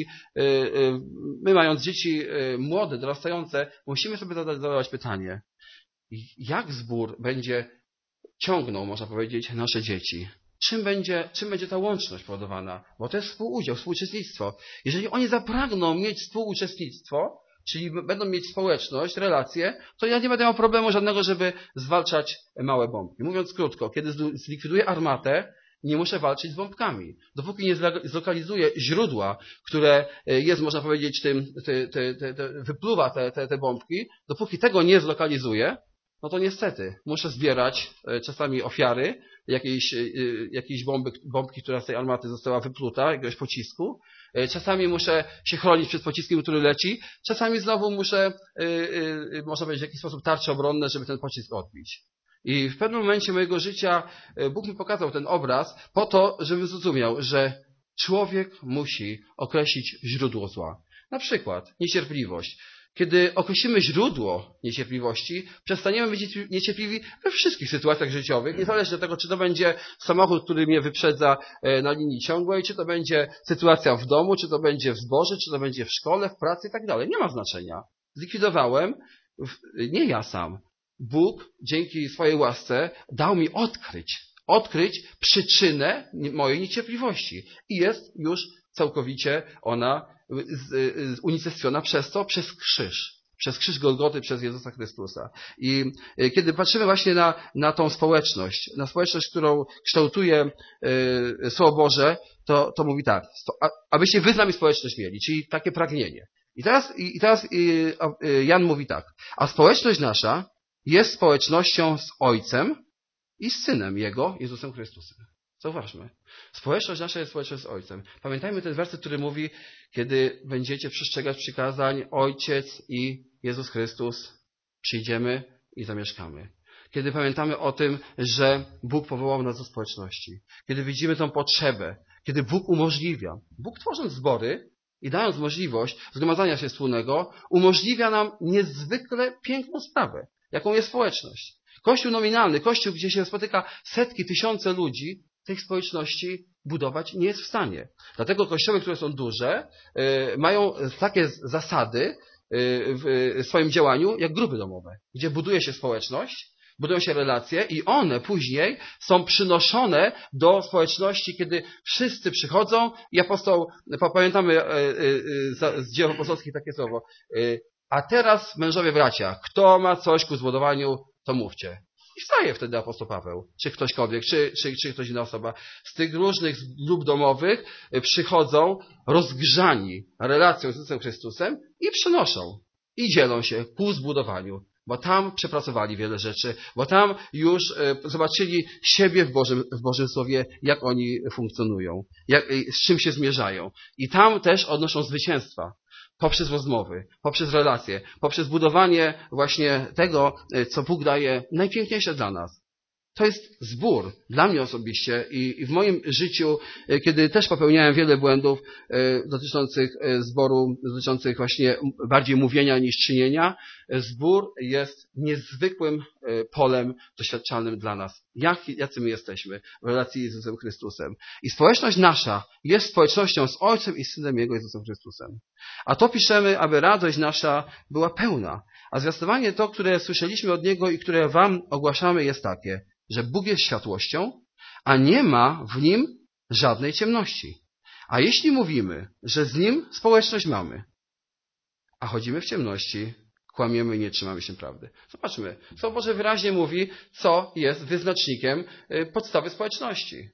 [SPEAKER 1] dzieci młode, dorastające, musimy sobie zadawać pytanie, jak zbór będzie ciągnął, można powiedzieć, nasze dzieci? Czym będzie ta łączność powodowana? Bo to jest współudział, współuczestnictwo. Jeżeli oni zapragną mieć współuczestnictwo, czyli będą mieć społeczność, relacje, to ja nie będę miał problemu żadnego, żeby zwalczać małe bombki. Mówiąc krótko, kiedy zlikwiduję armatę, nie muszę walczyć z bombkami. Dopóki nie zlokalizuję źródła, które jest, można powiedzieć, wypluwa te bombki, dopóki tego nie zlokalizuję, no to niestety muszę zbierać czasami ofiary jakiejś bombki, która z tej armaty została wypluta, jakiegoś pocisku. Czasami muszę się chronić przed pociskiem, który leci. Czasami znowu muszę, można powiedzieć, w jakiś sposób tarcze obronne, żeby ten pocisk odbić. I w pewnym momencie mojego życia Bóg mi pokazał ten obraz po to, żebym zrozumiał, że człowiek musi określić źródło zła. Na przykład niecierpliwość. Kiedy określimy źródło niecierpliwości, przestaniemy być niecierpliwi we wszystkich sytuacjach życiowych, niezależnie od tego, czy to będzie samochód, który mnie wyprzedza na linii ciągłej, czy to będzie sytuacja w domu, czy to będzie w zborze, czy to będzie w szkole, w pracy i tak dalej. Nie ma znaczenia. Zlikwidowałem, nie ja sam. Bóg dzięki swojej łasce dał mi odkryć przyczynę mojej niecierpliwości. I jest już całkowicie ona unicestwiona przez krzyż Golgoty, przez Jezusa Chrystusa. I kiedy patrzymy właśnie na tą społeczność, którą kształtuje Słowo Boże, to mówi tak, abyście wy z nami społeczność mieli, czyli takie pragnienie. I teraz Jan mówi tak, a społeczność nasza jest społecznością z Ojcem i z Synem Jego, Jezusem Chrystusem. Zauważmy. Społeczność nasza jest społeczność z Ojcem. Pamiętajmy ten werset, który mówi, kiedy będziecie przestrzegać przykazań, Ojciec i Jezus Chrystus, przyjdziemy i zamieszkamy. Kiedy pamiętamy o tym, że Bóg powołał nas do społeczności. Kiedy widzimy tą potrzebę. Kiedy Bóg umożliwia. Bóg tworząc zbory i dając możliwość zgromadzania się wspólnego, umożliwia nam niezwykle piękną sprawę, jaką jest społeczność. Kościół nominalny, kościół, gdzie się spotyka setki, tysiące ludzi, tych społeczności budować nie jest w stanie. Dlatego kościoły, które są duże, mają takie zasady w swoim działaniu, jak grupy domowe, gdzie buduje się społeczność, budują się relacje i one później są przynoszone do społeczności, kiedy wszyscy przychodzą i apostoł, pamiętamy z dzieł apostolskich takie słowo, a teraz mężowie bracia, kto ma coś ku zbudowaniu, to mówcie. I wstaje wtedy apostoł Paweł, czy ktośkolwiek, czy ktoś inna osoba. Z tych różnych grup domowych przychodzą rozgrzani relacją z Jezusem Chrystusem i przynoszą. I dzielą się ku zbudowaniu. Bo tam przepracowali wiele rzeczy, bo tam już zobaczyli siebie w Bożym Słowie, jak oni funkcjonują, z czym się zmierzają. I tam też odnoszą zwycięstwa. Poprzez rozmowy, poprzez relacje, poprzez budowanie właśnie tego, co Bóg daje najpiękniejsze dla nas. To jest zbór dla mnie osobiście i w moim życiu, kiedy też popełniałem wiele błędów dotyczących zboru, dotyczących właśnie bardziej mówienia niż czynienia, zbór jest niezwykłym polem doświadczalnym dla nas. Jacy my jesteśmy w relacji z Jezusem Chrystusem. I społeczność nasza jest społecznością z Ojcem i Synem Jego Jezusem Chrystusem. A to piszemy, aby radość nasza była pełna. A zwiastowanie to, które słyszeliśmy od Niego i które wam ogłaszamy, jest takie, że Bóg jest światłością, a nie ma w Nim żadnej ciemności. A jeśli mówimy, że z Nim społeczność mamy, a chodzimy w ciemności, kłamiemy i nie trzymamy się prawdy. Zobaczmy, Słowo Boże wyraźnie mówi, co jest wyznacznikiem podstawy społeczności.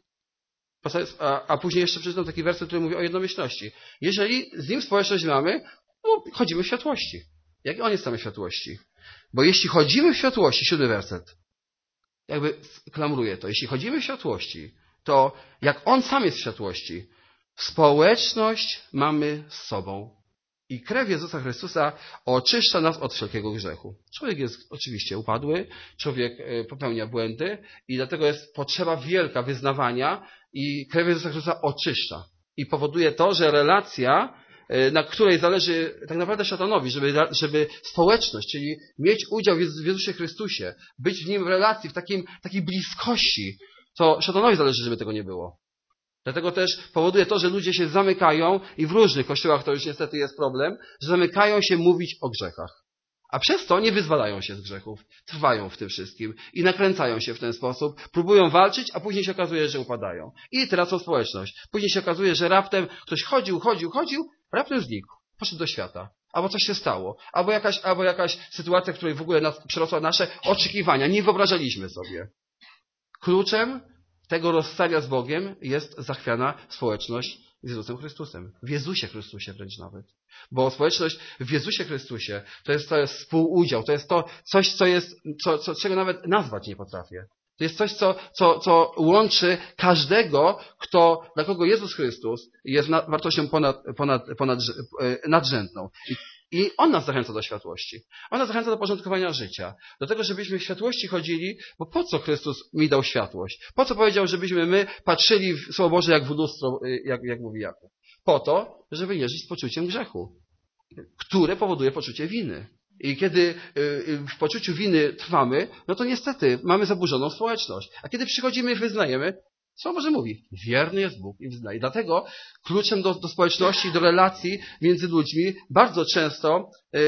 [SPEAKER 1] A później jeszcze przeczytam taki werset, który mówi o jednomyślności. Jeżeli z Nim społeczność mamy, no, chodzimy w światłości. Jak On jest tam w światłości? Bo jeśli chodzimy w światłości, 7 werset, jakby klamruję to, jeśli chodzimy w światłości, to jak On sam jest w światłości, społeczność mamy z sobą. I krew Jezusa Chrystusa oczyszcza nas od wszelkiego grzechu. Człowiek jest oczywiście upadły, człowiek popełnia błędy i dlatego jest potrzeba wielka wyznawania i krew Jezusa Chrystusa oczyszcza. I powoduje to, że relacja, na której zależy tak naprawdę szatanowi, żeby społeczność, czyli mieć udział w Jezusie Chrystusie, być w Nim w relacji, w takiej bliskości, to szatanowi zależy, żeby tego nie było. Dlatego też powoduje to, że ludzie się zamykają i w różnych kościołach to już niestety jest problem, że zamykają się mówić o grzechach. A przez to nie wyzwalają się z grzechów, trwają w tym wszystkim i nakręcają się w ten sposób, próbują walczyć, a później się okazuje, że upadają. I tracą społeczność. Później się okazuje, że raptem ktoś chodził, raptem znikł, poszedł do świata. Albo coś się stało, albo jakaś sytuacja, w której w ogóle przerosła nasze oczekiwania. Nie wyobrażaliśmy sobie. Kluczem tego rozstania z Bogiem jest zachwiana społeczność z Jezusem Chrystusem. W Jezusie Chrystusie wręcz nawet. Bo społeczność w Jezusie Chrystusie to jest współudział, to jest to coś, czego nawet nazwać nie potrafię. To jest coś, co łączy każdego, dla kogo Jezus Chrystus jest wartością nadrzędną. I On nas zachęca do światłości. On nas zachęca do porządkowania życia. Do tego, żebyśmy w światłości chodzili, bo po co Chrystus mi dał światłość? Po co powiedział, żebyśmy my patrzyli w Słowo Boże jak w lustro, jak mówi Jakub? Po to, żeby nie żyć z poczuciem grzechu, które powoduje poczucie winy. I kiedy w poczuciu winy trwamy, no to niestety mamy zaburzoną społeczność. A kiedy przychodzimy i wyznajemy, Słowo Boże mówi, wierny jest Bóg i wyznaje. Dlatego kluczem do społeczności, do relacji między ludźmi bardzo często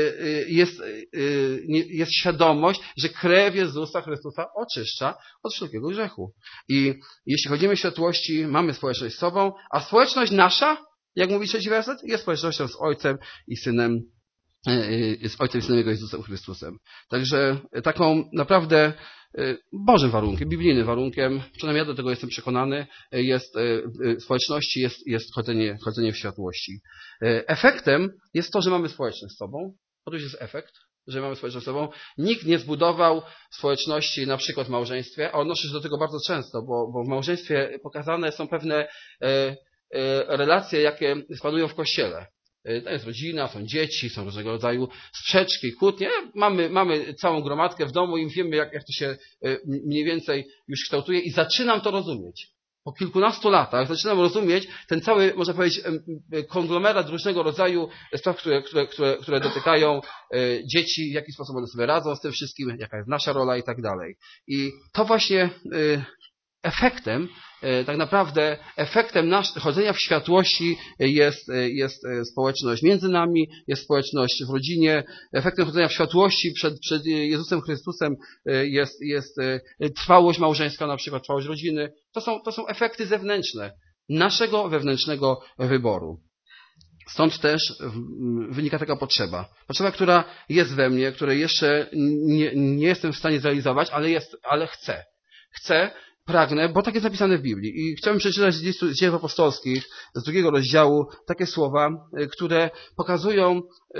[SPEAKER 1] jest świadomość, że krew Jezusa Chrystusa oczyszcza od wszelkiego grzechu. I jeśli chodzimy w światłości, mamy społeczność z sobą, a społeczność nasza, jak mówi 3 werset, jest społecznością z Ojcem i Synem Jego Jezusem Chrystusem. Także taką naprawdę Bożym warunkiem, biblijnym warunkiem, przynajmniej ja do tego jestem przekonany, jest społeczności, jest chodzenie w światłości. Efektem jest to, że mamy społeczność z sobą. Otóż jest efekt, że mamy społeczność z sobą. Nikt nie zbudował społeczności na przykład w małżeństwie, a odnoszę się do tego bardzo często, bo w małżeństwie pokazane są pewne relacje, jakie panują w Kościele. To jest rodzina, są dzieci, są różnego rodzaju sprzeczki, kłótnie. Mamy całą gromadkę w domu i wiemy, jak to się mniej więcej już kształtuje i zaczynam to rozumieć. Po kilkunastu latach zaczynam rozumieć ten cały, można powiedzieć, konglomerat różnego rodzaju spraw, które dotykają dzieci, w jaki sposób one sobie radzą z tym wszystkim, jaka jest nasza rola i tak dalej. I to właśnie efektem, tak naprawdę efektem chodzenia w światłości jest społeczność między nami, jest społeczność w rodzinie. Efektem chodzenia w światłości przed Jezusem Chrystusem jest trwałość małżeńska, na przykład trwałość rodziny. To są efekty zewnętrzne naszego wewnętrznego wyboru. Stąd też wynika taka potrzeba. Potrzeba, która jest we mnie, której jeszcze nie jestem w stanie zrealizować, ale chcę. Chcę, pragnę, bo tak jest napisane w Biblii. I chciałbym przeczytać z listu Dziejów Apostolskich, z 2 rozdziału, takie słowa, które pokazują,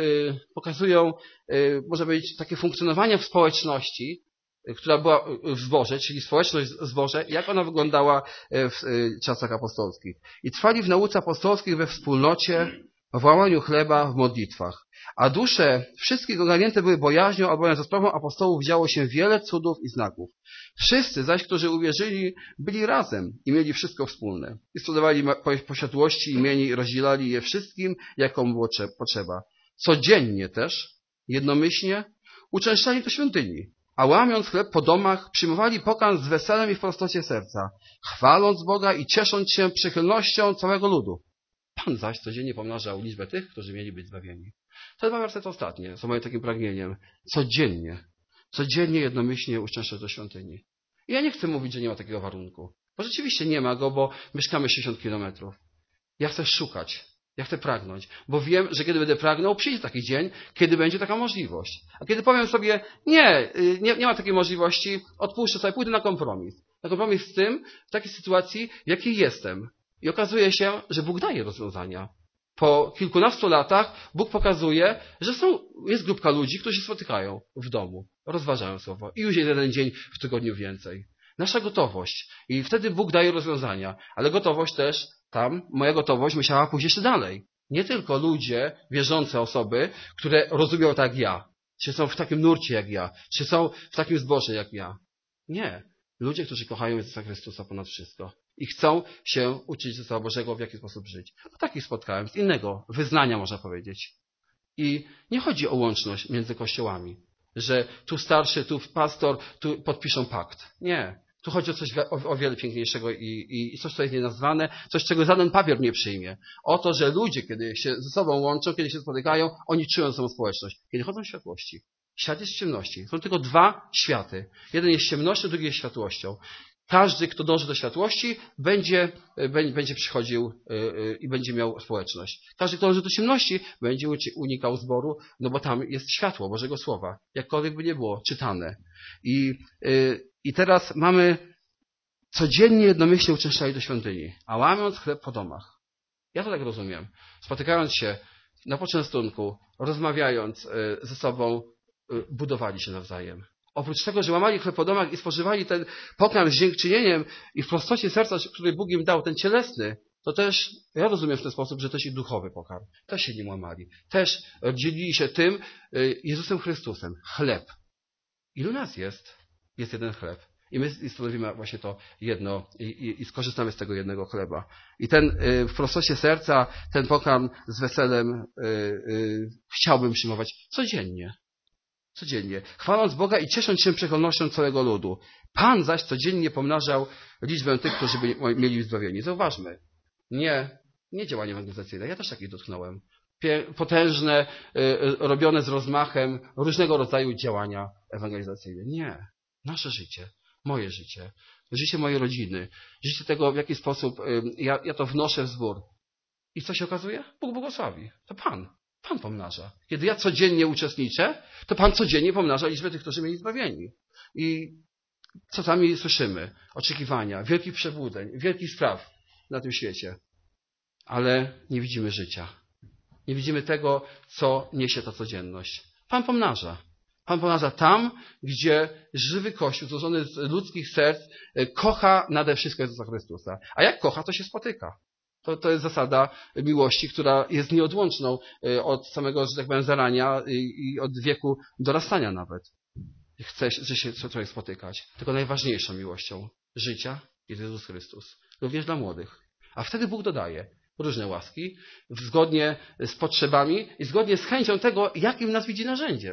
[SPEAKER 1] może być takie funkcjonowanie w społeczności, która była w zborze, czyli społeczność w zborze, jak ona wyglądała w czasach apostolskich. I trwali w nauce apostolskiej we wspólnocie, w łamaniu chleba, w modlitwach. A dusze wszystkich ogarnięte były bojaźnią, albowiem za sprawą apostołów działo się wiele cudów i znaków. Wszyscy zaś, którzy uwierzyli, byli razem i mieli wszystko wspólne. I sprzedawali posiadłości i mieni i rozdzielali je wszystkim, jaką było potrzeba. Codziennie też, jednomyślnie, uczęszczali do świątyni, a łamiąc chleb po domach, przyjmowali pokarm z weselem i w prostocie serca, chwaląc Boga i ciesząc się przychylnością całego ludu. Pan zaś codziennie pomnażał liczbę tych, którzy mieli być zbawieni. Te 2 wersety ostatnie są moim takim pragnieniem. Codziennie jednomyślnie uczęszczać do świątyni. I ja nie chcę mówić, że nie ma takiego warunku. Bo rzeczywiście nie ma go, bo mieszkamy 60 kilometrów. Ja chcę szukać. Ja chcę pragnąć. Bo wiem, że kiedy będę pragnął, przyjdzie taki dzień, kiedy będzie taka możliwość. A kiedy powiem sobie, nie ma takiej możliwości, odpuszczę sobie, pójdę na kompromis. Na kompromis z tym, w takiej sytuacji, w jakiej jestem. I okazuje się, że Bóg daje rozwiązania. Po kilkunastu latach Bóg pokazuje, że jest grupka ludzi, którzy się spotykają w domu, rozważają słowo i już jest jeden dzień w tygodniu więcej. Nasza gotowość. I wtedy Bóg daje rozwiązania. Ale gotowość też, moja gotowość musiała pójść jeszcze dalej. Nie tylko ludzie, wierzące osoby, które rozumią tak jak ja, czy są w takim nurcie jak ja, czy są w takim zborze jak ja. Nie. Ludzie, którzy kochają Jezusa Chrystusa ponad wszystko i chcą się uczyć ze Słowa Bożego, w jaki sposób żyć. Bo takich spotkałem, z innego wyznania można powiedzieć. I nie chodzi o łączność między kościołami, że tu starszy, tu pastor, tu podpiszą pakt. Nie. Tu chodzi o coś o wiele piękniejszego i coś, co jest nienazwane, coś, czego żaden papier nie przyjmie. O to, że ludzie, kiedy się ze sobą łączą, kiedy się spotykają, oni czują samą społeczność. Kiedy chodzą w światłości. Świat jest w ciemności. Są tylko 2 światy. Jeden jest ciemnością, drugi jest światłością. Każdy, kto dąży do światłości, będzie przychodził i będzie miał społeczność. Każdy, kto dąży do ciemności, będzie unikał zboru, no bo tam jest światło Bożego Słowa. Jakkolwiek by nie było czytane. I teraz mamy codziennie jednomyślnie uczęszczali do świątyni, a łamiąc chleb po domach. Ja to tak rozumiem. Spotykając się na poczęstunku, rozmawiając ze sobą, budowali się nawzajem. Oprócz tego, że łamali chleb po domach i spożywali ten pokarm z dziękczynieniem i w prostocie serca, który Bóg im dał, ten cielesny, to też, ja rozumiem w ten sposób, że też i duchowy pokarm. Też się nim łamali. Też dzielili się tym Jezusem Chrystusem. Chleb. Ilu nas jest? Jest jeden chleb. I my stanowimy właśnie to jedno i skorzystamy z tego jednego chleba. I ten w prostocie serca, ten pokarm z weselem chciałbym przyjmować codziennie. Codziennie. Chwaląc Boga i ciesząc się przychylnością całego ludu. Pan zaś codziennie pomnażał liczbę tych, którzy mieli zbawieni. Zauważmy. Nie działanie ewangelizacyjne. Ja też takich dotknąłem. Potężne, robione z rozmachem, różnego rodzaju działania ewangelizacyjne. Nie. Nasze życie. Moje życie. Życie mojej rodziny. Życie tego, w jaki sposób ja to wnoszę w zbór. I co się okazuje? Bóg błogosławi. To Pan. Pan pomnaża. Kiedy ja codziennie uczestniczę, to Pan codziennie pomnaża liczbę tych, którzy mieli zbawieni. I czasami słyszymy oczekiwania, wielkich przebudzeń, wielkich spraw na tym świecie. Ale nie widzimy życia. Nie widzimy tego, co niesie ta codzienność. Pan pomnaża. Pan pomnaża tam, gdzie żywy Kościół, złożony z ludzkich serc, kocha nade wszystko Jezusa Chrystusa. A jak kocha, to się spotyka. To jest zasada miłości, która jest nieodłączną od samego, że tak powiem, zarania i od wieku dorastania nawet. Chce się człowiek spotykać. Tylko najważniejszą miłością życia jest Jezus Chrystus. Również dla młodych. A wtedy Bóg dodaje różne łaski, zgodnie z potrzebami i zgodnie z chęcią tego, jakim nas widzi narzędziem.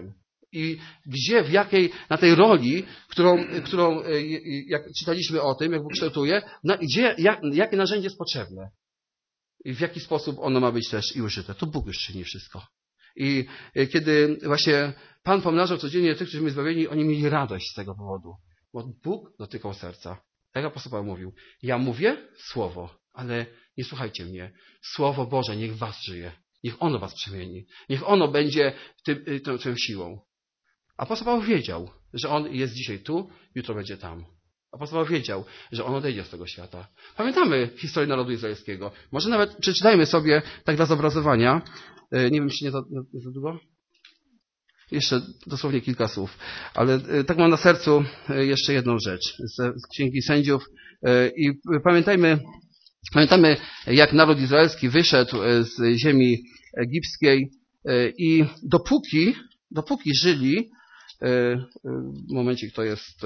[SPEAKER 1] I gdzie, na tej roli, którą jak czytaliśmy o tym, jak Bóg kształtuje, jakie narzędzie jest potrzebne. I w jaki sposób ono ma być też i użyte. To Bóg już czyni wszystko. I kiedy właśnie Pan pomnażał codziennie tych, którzy byli zbawieni, oni mieli radość z tego powodu. Bo Bóg dotykał serca. Tak apostoł Paweł mówił. Ja mówię słowo, ale nie słuchajcie mnie. Słowo Boże niech was żyje. Niech ono was przemieni. Niech ono będzie tą siłą. Apostoł Paweł wiedział, że on jest dzisiaj tu, jutro będzie tam. Apostoł Paweł wiedział, że on odejdzie z tego świata. Pamiętamy historię narodu izraelskiego. Może nawet przeczytajmy sobie tak dla zobrazowania. Nie wiem, czy nie za długo? Jeszcze dosłownie kilka słów. Ale tak mam na sercu jeszcze jedną rzecz z Księgi Sędziów. I pamiętamy, jak naród izraelski wyszedł z ziemi egipskiej i dopóki żyli, momencik, to jest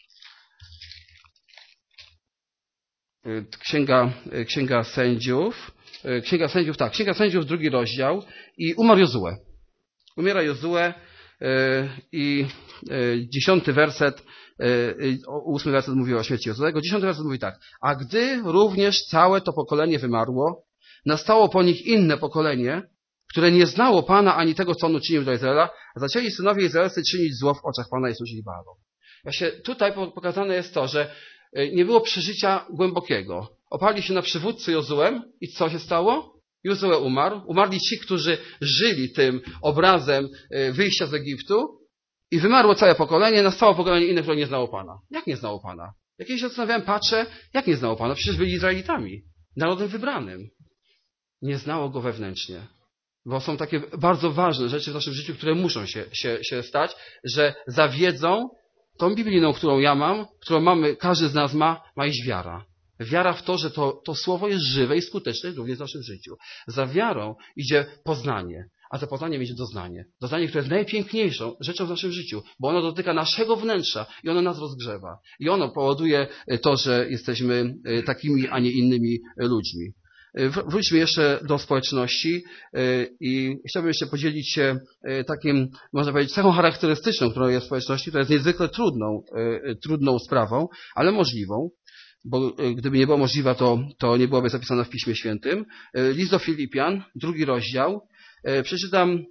[SPEAKER 1] Księga Sędziów, Księga Sędziów, 2 rozdział i umarł Jozue. Umiera Jozue i 10 werset, 8 werset mówi o śmierci Jozuego, 10 werset mówi tak. A gdy również całe to pokolenie wymarło, nastało po nich inne pokolenie, które nie znało Pana ani tego, co On uczynił dla Izraela, a zaczęli synowie izraelscy czynić zło w oczach Pana i służyli Baalom. Właśnie tutaj pokazane jest to, że nie było przeżycia głębokiego. Oparli się na przywódcy Jozuem i co się stało? Jozue umarł. Umarli ci, którzy żyli tym obrazem wyjścia z Egiptu i wymarło całe pokolenie, nastało pokolenie inne, które nie znało Pana. Jak nie znało Pana? Jak się zastanawiałem, patrzę, jak nie znało Pana? Przecież byli Izraelitami, narodem wybranym. Nie znało Go wewnętrznie. Bo są takie bardzo ważne rzeczy w naszym życiu, które muszą się stać, że za wiedzą, tą biblijną, którą ja mam, którą każdy z nas ma iść wiara. Wiara w to, że to słowo jest żywe i skuteczne również w naszym życiu. Za wiarą idzie poznanie, a za poznaniem idzie doznanie. Doznanie, które jest najpiękniejszą rzeczą w naszym życiu, bo ono dotyka naszego wnętrza i ono nas rozgrzewa. I ono powoduje to, że jesteśmy takimi, a nie innymi ludźmi. Wróćmy jeszcze do społeczności i chciałbym jeszcze podzielić się takim, można powiedzieć, cechą charakterystyczną, którą jest w społeczności, która jest niezwykle trudną sprawą, ale możliwą, bo gdyby nie była możliwa, to nie byłaby zapisana w Piśmie Świętym. List do Filipian, 2 rozdział. Przeczytam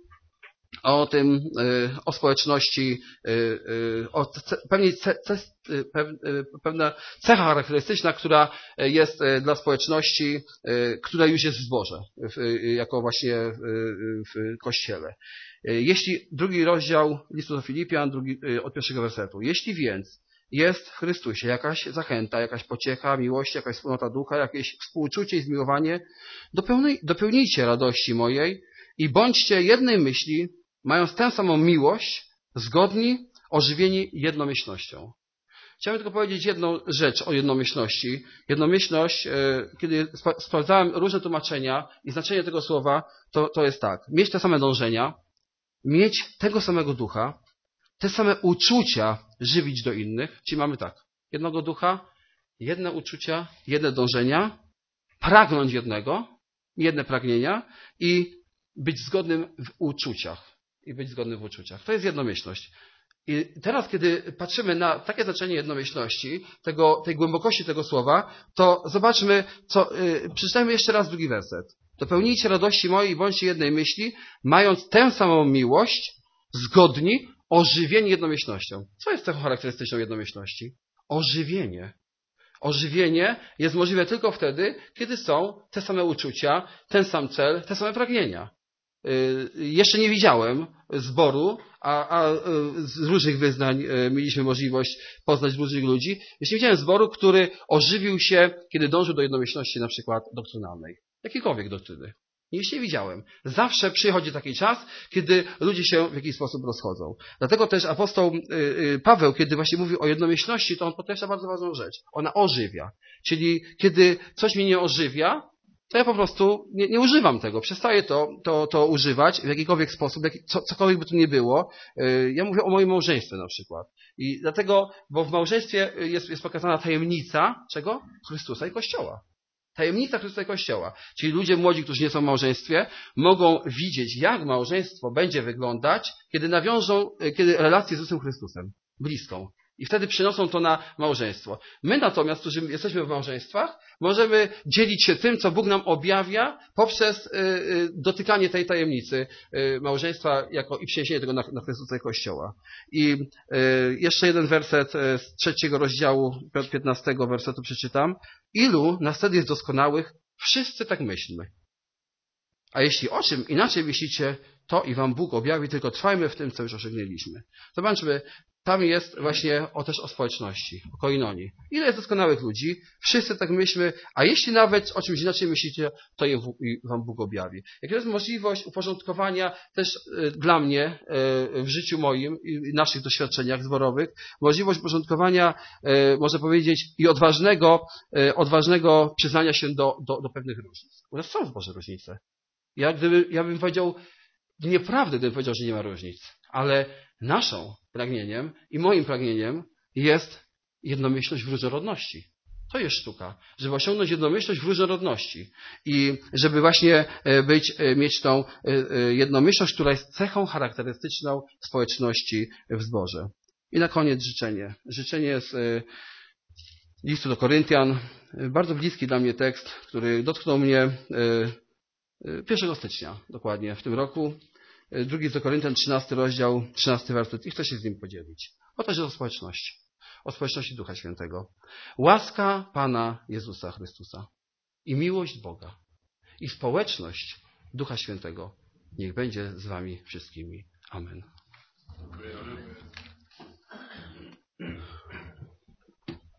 [SPEAKER 1] o społeczności, pewna cecha charakterystyczna, która jest dla społeczności, która już jest w zborze, jako właśnie w Kościele. Jeśli 2 rozdział listu do Filipian, od 1 wersetu. Jeśli więc jest w Chrystusie jakaś zachęta, jakaś pociecha, miłość, jakaś wspólnota ducha, jakieś współczucie i zmiłowanie, dopełnijcie radości mojej i bądźcie jednej myśli, mając tę samą miłość, zgodni, ożywieni jednomyślnością. Chciałem tylko powiedzieć jedną rzecz o jednomyślności. Jednomyślność, kiedy sprawdzałem różne tłumaczenia i znaczenie tego słowa, to jest tak. Mieć te same dążenia, mieć tego samego ducha, te same uczucia żywić do innych. Czyli mamy tak, jednego ducha, jedne uczucia, jedne dążenia, pragnąć jedne pragnienia i być zgodnym w uczuciach. To jest jednomyślność. I teraz, kiedy patrzymy na takie znaczenie jednomyślności, tej głębokości tego słowa, to zobaczmy, przeczytajmy jeszcze raz 2 werset. Dopełnijcie radości mojej i bądźcie jednej myśli, mając tę samą miłość, zgodni, ożywieni jednomyślnością. Co jest cechą charakterystyczną jednomyślności? Ożywienie. Ożywienie jest możliwe tylko wtedy, kiedy są te same uczucia, ten sam cel, te same pragnienia. Jeszcze nie widziałem zboru, a z różnych wyznań mieliśmy możliwość poznać różnych ludzi. Jeszcze nie widziałem zboru, który ożywił się, kiedy dążył do jednomyślności na przykład doktrynalnej. Jakiejkolwiek doktryny. Jeszcze nie widziałem. Zawsze przychodzi taki czas, kiedy ludzie się w jakiś sposób rozchodzą. Dlatego też apostoł Paweł, kiedy właśnie mówi o jednomyślności, to on podkreśla bardzo ważną rzecz. Ona ożywia. Czyli kiedy coś mnie nie ożywia, to ja po prostu nie używam tego. Przestaję to używać w jakikolwiek sposób, cokolwiek by to nie było. Ja mówię o moim małżeństwie na przykład. I dlatego, bo w małżeństwie jest pokazana tajemnica czego? Chrystusa i Kościoła. Tajemnica Chrystusa Kościoła. Czyli ludzie młodzi, którzy nie są w małżeństwie, mogą widzieć, jak małżeństwo będzie wyglądać, kiedy nawiążą relację z Jezusem Chrystusem, bliską. I wtedy przynoszą to na małżeństwo. My natomiast, którzy jesteśmy w małżeństwach, możemy dzielić się tym, co Bóg nam objawia poprzez dotykanie tej tajemnicy małżeństwa i przeniesienie tego na Chrystusa i Kościoła. I jeszcze jeden werset z 3 rozdziału 15 wersetu przeczytam. Ilu nas wtedy jest doskonałych? Wszyscy tak myślmy. A jeśli o czym inaczej myślicie, to i wam Bóg objawi, tylko trwajmy w tym, co już osiągnęliśmy. Zobaczmy, tam jest właśnie też o społeczności, o koinonii. Ile jest doskonałych ludzi? Wszyscy tak myślmy, a jeśli nawet o czymś inaczej myślicie, to i wam Bóg objawi. Jak jest możliwość uporządkowania też dla mnie w życiu moim i naszych doświadczeniach zborowych, możliwość uporządkowania, można powiedzieć, i odważnego przyznania się do pewnych różnic. U nas są w Boże różnice. Ja bym powiedział, nieprawdę gdybym powiedział, że nie ma różnic, ale naszą pragnieniem i moim pragnieniem jest jednomyślność w różnorodności. To jest sztuka, żeby osiągnąć jednomyślność w różnorodności i żeby właśnie mieć tą jednomyślność, która jest cechą charakterystyczną społeczności w zborze. I na koniec życzenie. Życzenie z listu do Koryntian. Bardzo bliski dla mnie tekst, który dotknął mnie 1 stycznia dokładnie w tym roku. 2 do Koryntian, 13 rozdział, 13 werset i chcę się z nim podzielić. Oto jest o społeczności Ducha Świętego. Łaska Pana Jezusa Chrystusa i miłość Boga i społeczność Ducha Świętego niech będzie z wami wszystkimi. Amen.